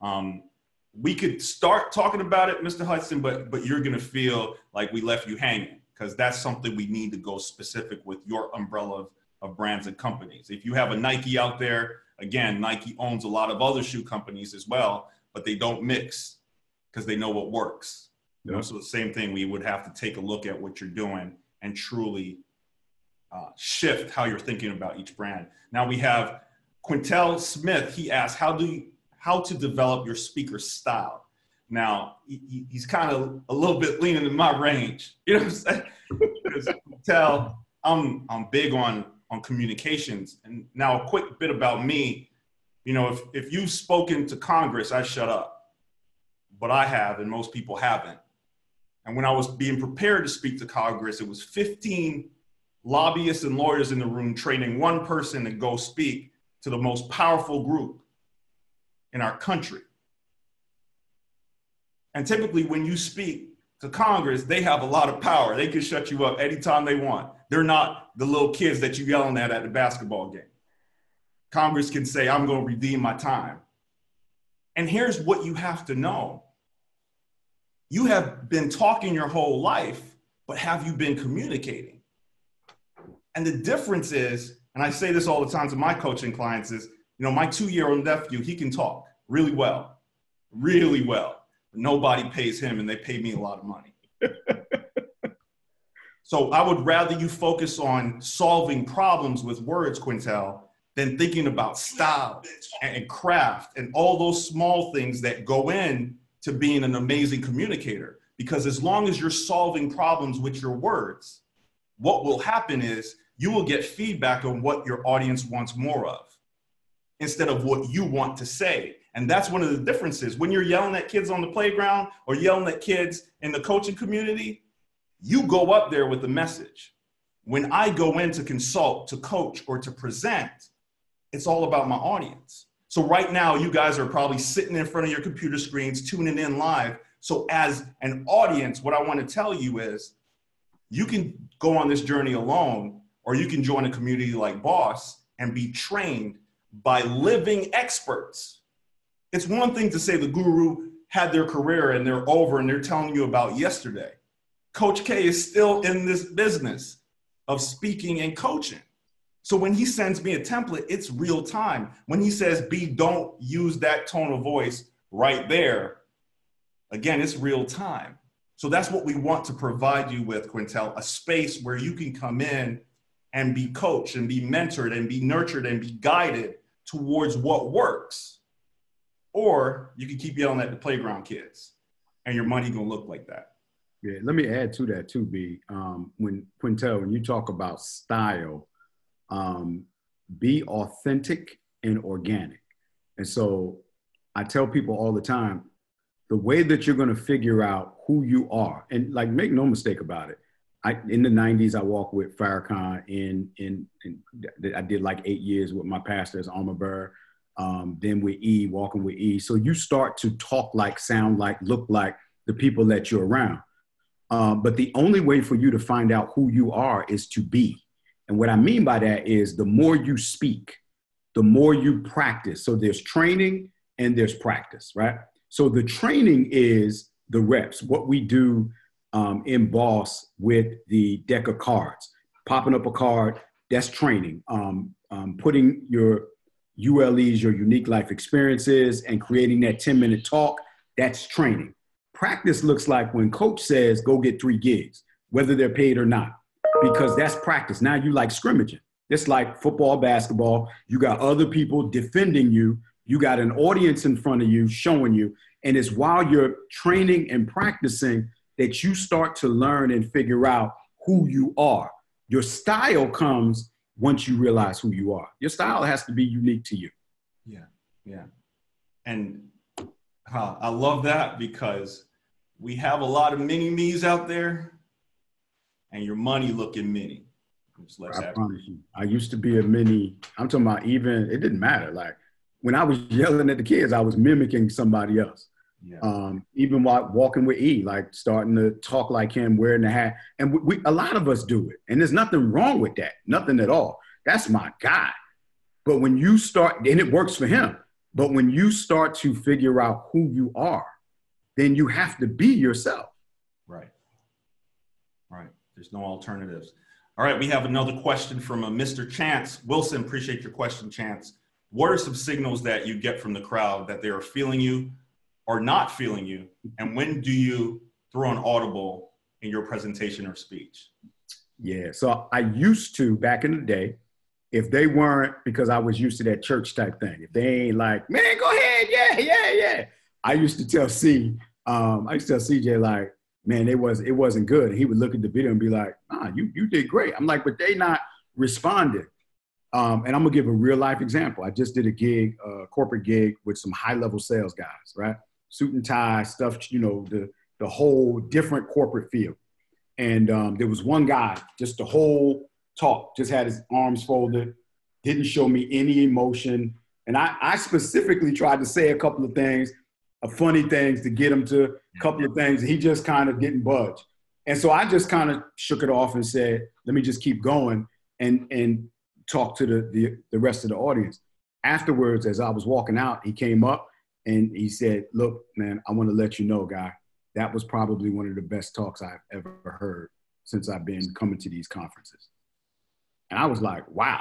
We could start talking about it, Mr. Hudson, but you're going to feel like we left you hanging, because that's something we need to go specific with your umbrella of brands and companies. If you have a Nike out there, again, Nike owns a lot of other shoe companies as well, but they don't mix because they know what works. You know, so the same thing, we would have to take a look at what you're doing and truly shift how you're thinking about each brand. Now we have Quintel Smith. He asked, how to develop your speaker style. Now he's kind of a little bit leaning in my range. You know what I'm saying? Because Quintel, I'm big on communications. And now a quick bit about me. You know, if you've spoken to Congress, I shut up. But I have, and most people haven't. And when I was being prepared to speak to Congress, it was 15 lobbyists and lawyers in the room training one person to go speak to the most powerful group in our country. And typically when you speak to Congress, they have a lot of power. They can shut you up anytime they want. They're not the little kids that you're yelling at the basketball game. Congress can say, I'm going to redeem my time. And here's what you have to know. You have been talking your whole life, but have you been communicating? And the difference is, and I say this all the time to my coaching clients, is, you know, my 2-year-old nephew, he can talk really well, really well. But nobody pays him, and they pay me a lot of money. So I would rather you focus on solving problems with words, Quintel, than thinking about style and craft and all those small things that go in to being an amazing communicator. Because as long as you're solving problems with your words, what will happen is you will get feedback on what your audience wants more of instead of what you want to say. And that's one of the differences. When you're yelling at kids on the playground or yelling at kids in the coaching community, you go up there with the message. When I go in to consult, to coach, or to present, it's all about my audience. So right now, you guys are probably sitting in front of your computer screens, tuning in live. So as an audience, what I want to tell you is you can go on this journey alone, or you can join a community like Boss and be trained by living experts. It's one thing to say the guru had their career and they're over and they're telling you about yesterday. Coach K is still in this business of speaking and coaching. So when he sends me a template, it's real time. When he says, B, don't use that tone of voice right there, again, it's real time. So that's what we want to provide you with, Quintel, a space where you can come in and be coached and be mentored and be nurtured and be guided towards what works. Or you can keep yelling at the playground kids and your money gonna look like that.
Yeah, let me add to that too, B. When Quintel, when you talk about style, be authentic and organic. And so I tell people all the time, the way that you're going to figure out who you are, and like, make no mistake about it. In the 90s, I walked with Farrakhan I did like 8 years with my pastor as armor bearer. Then with E, walking with E. So you start to talk like, sound like, look like the people that you're around. But the only way for you to find out who you are is to be. And what I mean by that is the more you speak, the more you practice. So there's training and there's practice, right? So the training is the reps, what we do in Boss with the deck of cards. Popping up a card, that's training. Putting your ULEs, your unique life experiences, and creating that 10-minute talk, that's training. Practice looks like when coach says, go get 3 gigs, whether they're paid or not, because that's practice. Now you like scrimmaging. It's like football, basketball. You got other people defending you. You got an audience in front of you showing you. And it's while you're training and practicing that you start to learn and figure out who you are. Your style comes once you realize who you are. Your style has to be unique to you.
Yeah, yeah. And I love that, because we have a lot of mini-me's out there, and your money looking mini.
I promise you. I used to be a mini. I'm talking about, even, it didn't matter. Like when I was yelling at the kids, I was mimicking somebody else. Yeah. Even while walking with E, like starting to talk like him, wearing the hat. And we a lot of us do it. And there's nothing wrong with that. Nothing at all. That's my guy. But when you start, and it works for him, but when you start to figure out who you are, then you have to be yourself.
Right. Right. There's no alternatives. All right. We have another question from a Mr. Chance. Wilson, appreciate your question, Chance. What are some signals that you get from the crowd that they are feeling you or not feeling you? And when do you throw an audible in your presentation or speech?
Yeah. So I used to, back in the day, if they weren't, because I was used to that church type thing. If they ain't like, man, go ahead. Yeah. I used to tell CJ, like, man, it wasn't good. And he would look at the video and be like, you did great. I'm like, but they not responding. And I'm gonna give a real life example. I just did a corporate gig with some high level sales guys, right? Suit and tie stuff, the whole different corporate feel. And there was one guy, just the whole talk, just had his arms folded, didn't show me any emotion. And I specifically tried to say a couple of things, funny things to get him to a couple of things. He just kind of didn't budge. And so I just kind of shook it off and said, let me just keep going and talk to the rest of the audience. Afterwards, as I was walking out, he came up and he said, look, man, I want to let you know, guy, that was probably one of the best talks I've ever heard since I've been coming to these conferences. And I was like, wow,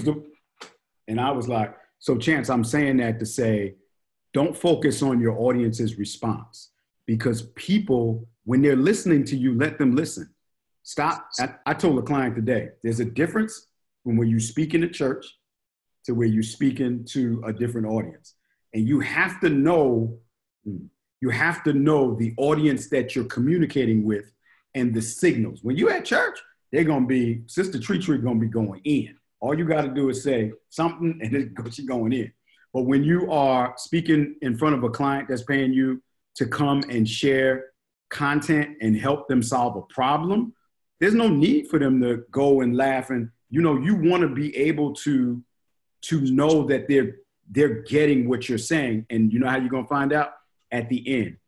and I was like, so Chance, I'm saying that to say, don't focus on your audience's response, because people, when they're listening to you, let them listen. Stop. I told a client today, there's a difference from when you speak in a church to where you're speaking to a different audience. And you have to know the audience that you're communicating with and the signals. When you're at church, they're going to be, Sister Tree going to be going in. All you got to do is say something and she's going in. But when you are speaking in front of a client that's paying you to come and share content and help them solve a problem, there's no need for them to go and laugh. And, you want to be able to know that they're getting what you're saying. And you know how you're going to find out? At the end,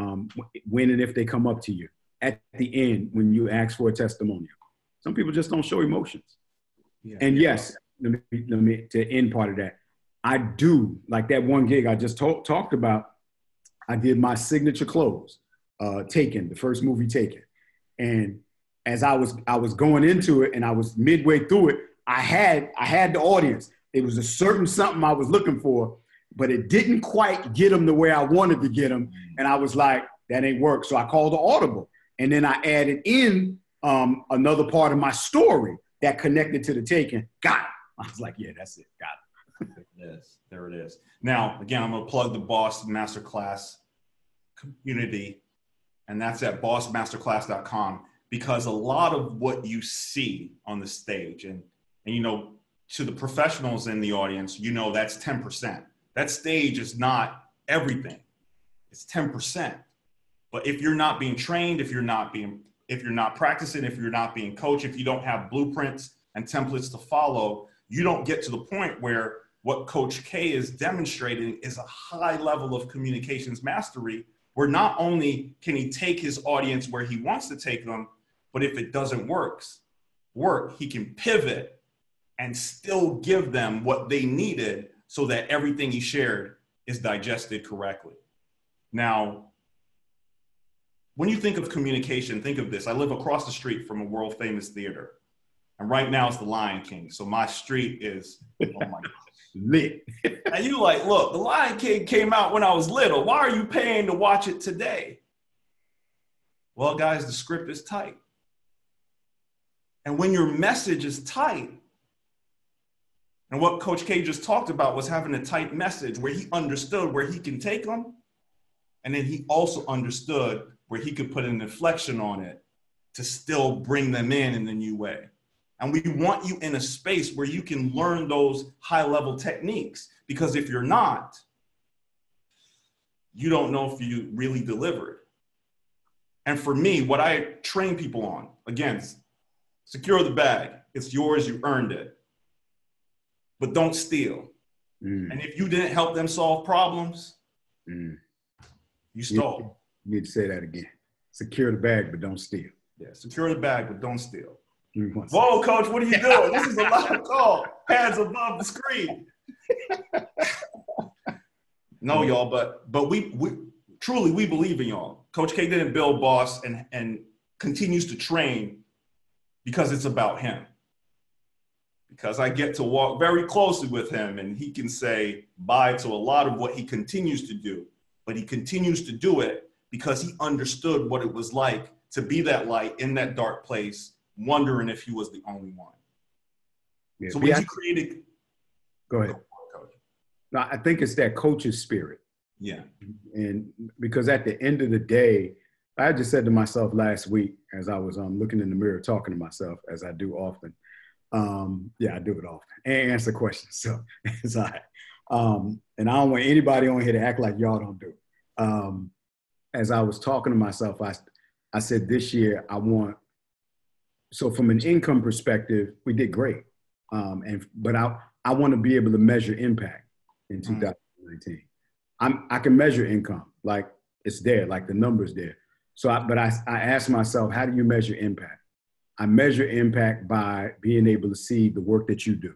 when and if they come up to you. At the end, when you ask for a testimonial. Some people just don't show emotions. Yeah. And yes, let me to end part of that. I do, like that one gig I just talked about, I did my signature close, Taken, the first movie Taken. And as I was going into it and I was midway through it, I had the audience. It was a certain something I was looking for, but it didn't quite get them the way I wanted to get them. And I was like, that ain't work. So I called the audible. And then I added in another part of my story that connected to the Taken. Got it. I was like, yeah, that's it. Got it.
Yes, there it is. Now, again, I'm going to plug the Boss Masterclass community, and that's at bossmasterclass.com, because a lot of what you see on the stage and to the professionals in the audience, that's 10%. That stage is not everything. It's 10%. But if you're not being trained, if you're not practicing, if you're not being coached, if you don't have blueprints and templates to follow, you don't get to the point where what Coach K is demonstrating is a high level of communications mastery, where not only can he take his audience where he wants to take them, but if it doesn't work, he can pivot and still give them what they needed so that everything he shared is digested correctly. Now, when you think of communication, think of this. I live across the street from a world famous theater. And right now it's the Lion King. So my street is, oh my God.
lit.
And you like, look, The Lion King came out when I was little. Why are you paying to watch it today? Well, guys, the script is tight. And when your message is tight, and what Coach K just talked about was having a tight message where he understood where he can take them. And then he also understood where he could put an inflection on it to still bring them in a new way. And we want you in a space where you can learn those high-level techniques, because if you're not, you don't know if you really delivered. And for me, what I train people on, again, secure the bag. It's yours, you earned it. But don't steal. And if you didn't help them solve problems, you stole.
You need to say that again. Secure the bag, but don't steal.
Yeah, secure the bag, but don't steal.
Whoa,
Coach, what are you doing? This is a live call. Hands above the screen. No, y'all, but we truly, we believe in y'all. Coach K didn't build Boss and continues to train because it's about him. Because I get to walk very closely with him, and he can say bye to a lot of what he continues to do. But he continues to do it because he understood what it was like to be that light in that dark place, wondering if he was the only one. Yeah, so when you created...
Go ahead. Coach. No, I think it's that coach's spirit.
Yeah.
And because at the end of the day, I just said to myself last week as I was looking in the mirror, talking to myself, as I do often. Yeah, I do it often. And answer questions. So it's all right. And I don't want anybody on here to act like y'all don't do it. As I was talking to myself, I said this year so from an income perspective, we did great. But I want to be able to measure impact in 2019. I can measure income, like it's there, like the number's there. So, I asked myself, how do you measure impact? I measure impact by being able to see the work that you do,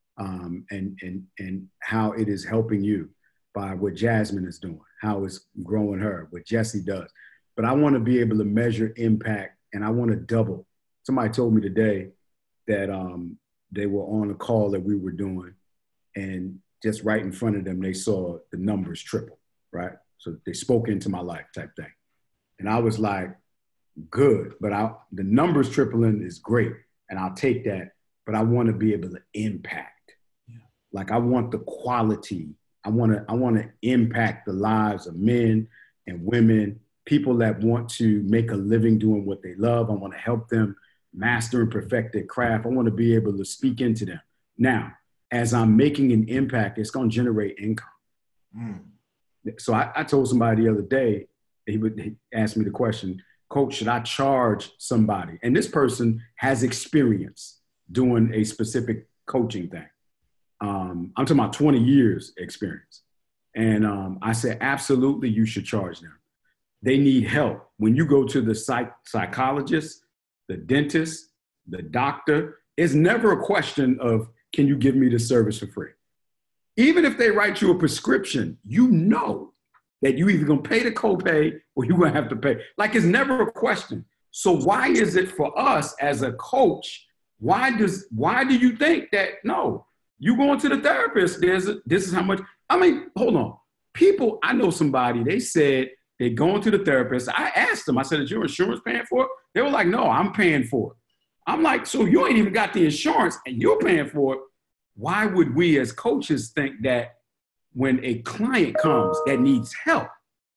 and how it is helping you, by what Jasmine is doing, how it's growing her, what Jesse does. But I want to be able to measure impact, and I want to double. Somebody told me today that they were on a call that we were doing, and just right in front of them, they saw the numbers triple, right? So they spoke into my life type thing. And I was like, good, but the numbers tripling is great, and I'll take that, but I want to be able to impact. Yeah. Like I want the quality. I want to impact the lives of men and women, people that want to make a living doing what they love. I want to help them master and perfect their craft. I want to be able to speak into them. Now, as I'm making an impact, it's going to generate income. So I told somebody the other day, he asked me the question, Coach, should I charge somebody? And this person has experience doing a specific coaching thing. I'm talking about 20 years experience. And I said, absolutely, you should charge them. They need help. When you go to the psychologist, the dentist, the doctor, it's never a question of, can you give me this service for free? Even if they write you a prescription, you know that you either gonna pay the copay or you're gonna have to pay. Like, it's never a question. So why is it for us as a coach, why do you think that, no, you going to the therapist, this is how much, I mean, hold on. People, I know somebody, they said they're going to the therapist. I asked them, I said, is your insurance paying for it? They were like, no, I'm paying for it. I'm like, so you ain't even got the insurance and you're paying for it. Why would we as coaches think that when a client comes that needs help,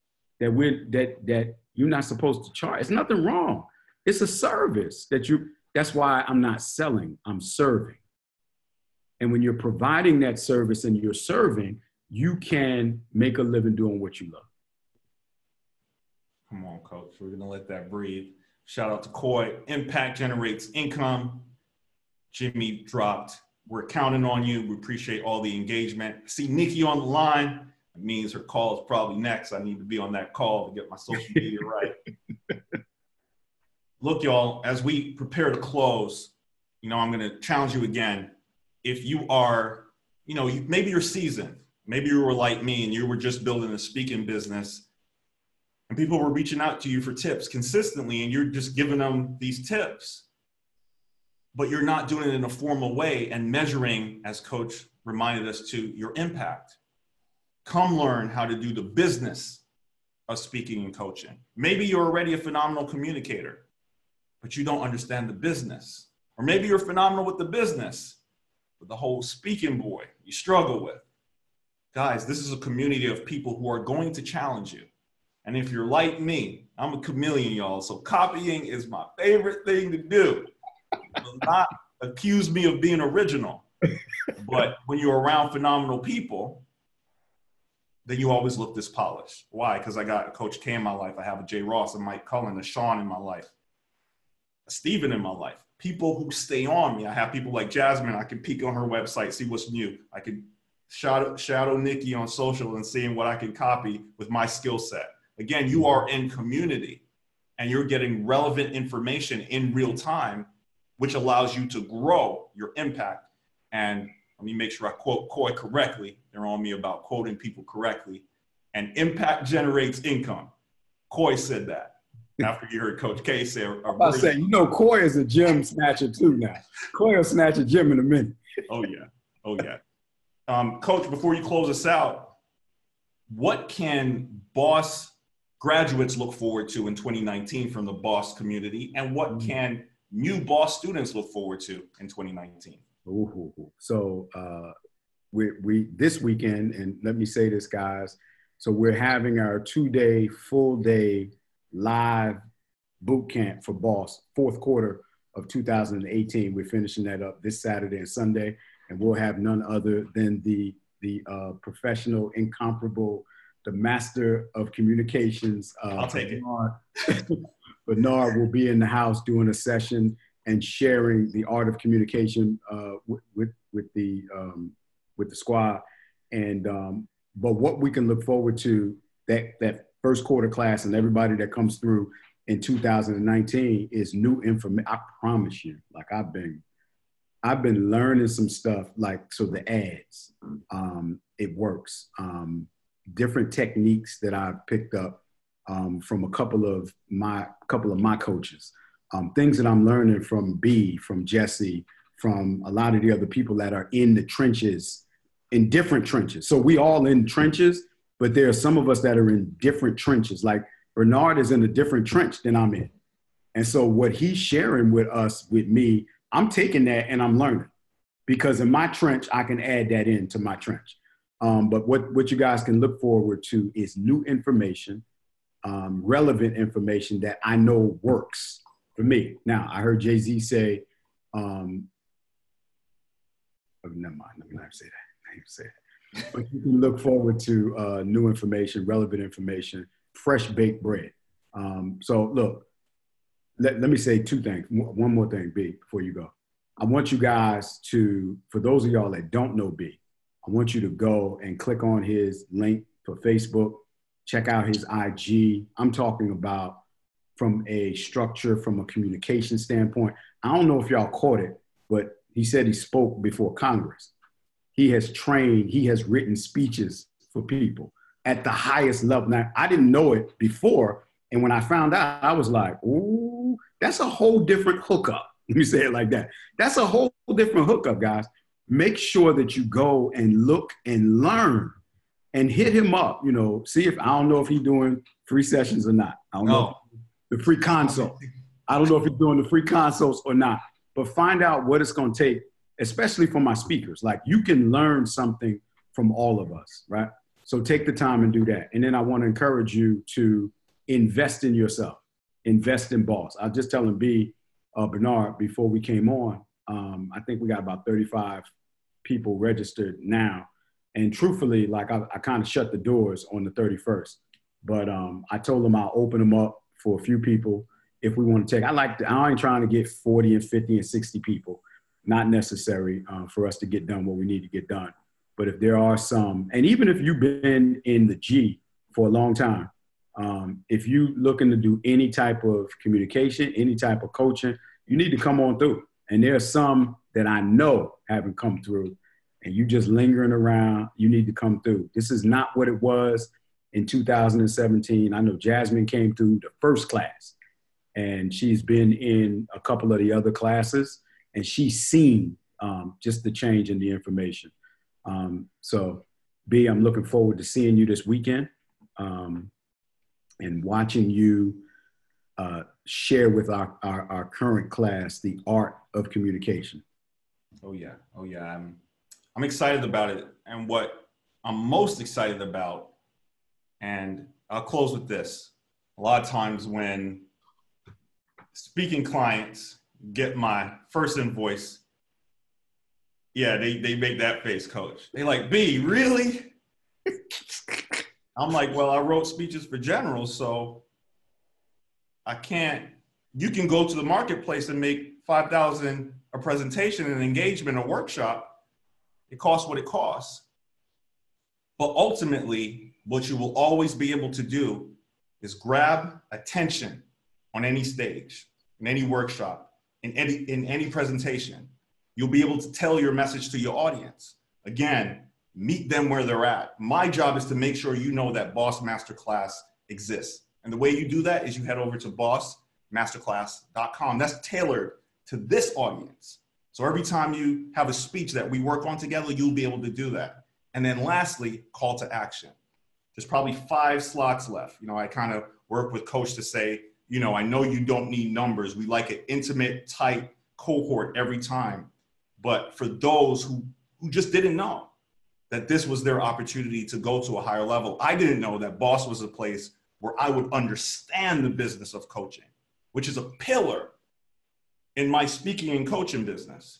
that you're not supposed to charge? It's nothing wrong. It's a service that's why I'm not selling, I'm serving. And when you're providing that service and you're serving, you can make a living doing what you love.
Come on, Coach. We're going to let that breathe. Shout out to Coy. Impact generates income. Jimmy dropped. We're counting on you. We appreciate all the engagement. See Nikki on the line. It means her call is probably next. I need to be on that call to get my social media right. Look, y'all, as we prepare to close, I'm going to challenge you again. If you are, maybe you're seasoned. Maybe you were like me and you were just building a speaking business and people were reaching out to you for tips consistently and you're just giving them these tips. but you're not doing it in a formal way and measuring, as Coach reminded us, to your impact. Come learn how to do the business of speaking and coaching. Maybe you're already a phenomenal communicator, but you don't understand the business. Or maybe you're phenomenal with the business, but the whole speaking boy you struggle with. Guys, this is a community of people who are going to challenge you. And if you're like me, I'm a chameleon, y'all. So copying is my favorite thing to do. Do not accuse me of being original. But when you're around phenomenal people, then you always look this polished. Why? Because I got a Coach K in my life. I have a Jay Ross, a Mike Cullen, a Sean in my life, a Steven in my life. People who stay on me. I have people like Jasmine. I can peek on her website, see what's new. I can shadow Nikki on social and seeing what I can copy with my skill set. Again, you are in community and you're getting relevant information in real time, which allows you to grow your impact. And let me make sure I quote Coy correctly. They're on me about quoting people correctly. And impact generates income. Coy said that after you heard Coach K say.
I say, you know, Coy is a gym snatcher too now. Coy will snatch a gym in a minute.
Oh, yeah. Oh, yeah. Coach, before you close us out, what can BOSS graduates look forward to in 2019 from the BOSS community? And what can new BOSS students look forward to in 2019?
So we this weekend, and let me say this, guys, so we're having our 2-day, full-day live boot camp for BOSS, fourth quarter of 2018. We're finishing that up this Saturday and Sunday, and we'll have none other than the professional, incomparable, the master of communications.
I'll take it.
Bernard will be in the house doing a session and sharing the art of communication with the squad. And but what we can look forward to, that first quarter class and everybody that comes through in 2019 is new information. I promise you, like I've been learning some stuff, like, so the ads, it works. Different techniques that I've picked up from a couple of my coaches. Things that I'm learning from B, from Jesse, from a lot of the other people that are in the trenches, in different trenches. So we all in trenches, but there are some of us that are in different trenches. Like Bernard is in a different trench than I'm in. And so what he's sharing with us, with me, I'm taking that and I'm learning, because in my trench, I can add that into my trench. But what you guys can look forward to is new information, relevant information that I know works for me. Now, I heard Jay-Z say, oh, never mind, let me not say that. I ain't say that. But you can look forward to new information, relevant information, fresh baked bread. So look, let me say two things. One more thing, B, before you go. I want you guys to, for those of y'all that don't know B, I want you to go and click on his link for Facebook, check out his IG. I'm talking about from a structure, from a communication standpoint. I don't know if y'all caught it, but he said he spoke before Congress. He has trained, he has written speeches for people at the highest level. Now, I didn't know it before, and when I found out, I was like, ooh, that's a whole different hookup. Let me say it like that. That's a whole different hookup, guys. Make sure that you go and look and learn and hit him up, you know, see if, I don't know if he's doing free sessions or not. I don't know. The free consult. I don't know if he's doing the free consults or not, but find out what it's going to take, especially for my speakers. Like, you can learn something from all of us, right? So take the time and do that. And then I want to encourage you to invest in yourself, invest in BOSS. I was just telling Bernard before we came on, I think we got about 35 people registered now. And truthfully, like I kind of shut the doors on the 31st, but I told them I'll open them up for a few people if we want to take. I ain't trying to get 40 and 50 and 60 people, not necessary for us to get done what we need to get done. But if there are some, and even if you've been in the G for a long time, if you looking to do any type of communication, any type of coaching, you need to come on through. And there are some that I know haven't come through, and you just lingering around, you need to come through. This is not what it was in 2017. I know Jasmine came through the first class, and she's been in a couple of the other classes, and she's seen just the change in the information. So B, I'm looking forward to seeing you this weekend and watching you share with our current class the art of communication.
Oh yeah. I'm excited about it. And what I'm most excited about, and I'll close with this. A lot of times when speaking clients get my first invoice, yeah, they make that face, coach. They like, B, really? I'm like, well, I wrote speeches for generals, so I can't. You can go to the marketplace and make $5,000 a presentation, an engagement, a workshop. It costs what it costs. But ultimately, what you will always be able to do is grab attention on any stage, in any workshop, in any presentation. You'll be able to tell your message to your audience. Again, meet them where they're at. My job is to make sure you know that Boss Masterclass exists. And the way you do that is you head over to bossmasterclass.com. That's tailored to this audience. So every time you have a speech that we work on together, you'll be able to do that. And then lastly, call to action. There's probably 5 slots left. I kind of work with coach to say, I know you don't need numbers. We like an intimate, tight cohort every time. But for those who just didn't know that this was their opportunity to go to a higher level, I didn't know that Boss was a place where I would understand the business of coaching, which is a pillar in my speaking and coaching business.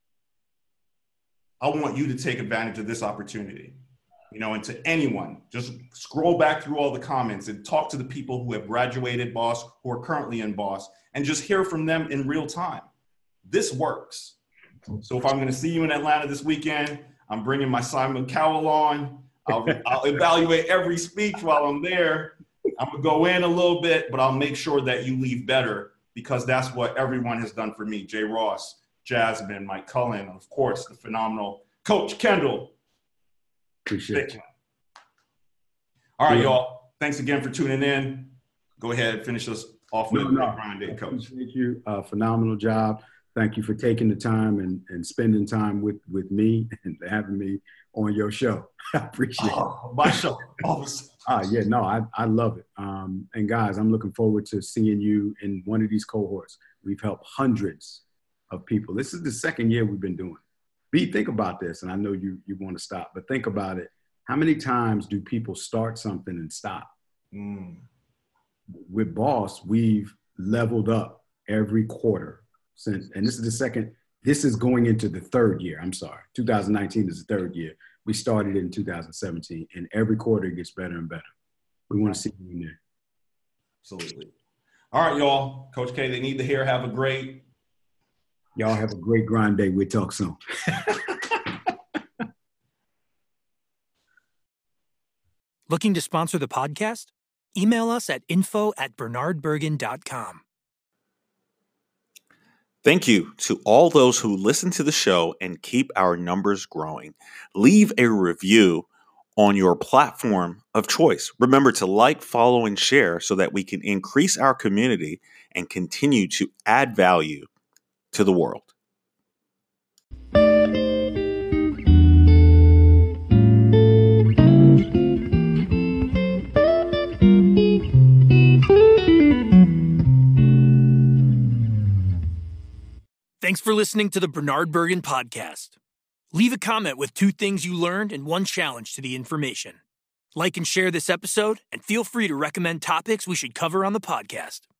I want you to take advantage of this opportunity, and to anyone, just scroll back through all the comments and talk to the people who have graduated Boss, who are currently in Boss, and just hear from them in real time. This works. So if I'm going to see you in Atlanta this weekend, I'm bringing my Simon Cowell on. I'll evaluate every speech while I'm there. I'm going to go in a little bit, but I'll make sure that you leave better, because that's what everyone has done for me. Jay Ross, Jasmine, Mike Cullen, and of course, the phenomenal Coach Kendall.
Appreciate you.
All right, y'all. Thanks again for tuning in. Go ahead, finish us off with a grind day, Coach.
Appreciate you. Phenomenal job. Thank you for taking the time and spending time with me and having me on your show. I appreciate it.
My show.
Yeah, no, I love it. And guys, I'm looking forward to seeing you in one of these cohorts. We've helped hundreds of people. This is the second year we've been doing it. B, think about this, and I know you want to stop, but think about it. How many times do people start something and stop? With Boss, we've leveled up every quarter since, and this is going into the third year. 2019 is the third year. We started in 2017, and every quarter it gets better and better. We want to see you in there.
Absolutely. All right, y'all. Coach K, they need to hear.
Y'all have a great grind day. We'll talk soon.
Looking to sponsor the podcast? Email us at info@bernardbergen.com.
Thank you to all those who listen to the show and keep our numbers growing. Leave a review on your platform of choice. Remember to like, follow, and share so that we can increase our community and continue to add value to the world.
Thanks for listening to the Bernard Bergen Podcast. Leave a comment with 2 things you learned and 1 challenge to the information. Like and share this episode, and feel free to recommend topics we should cover on the podcast.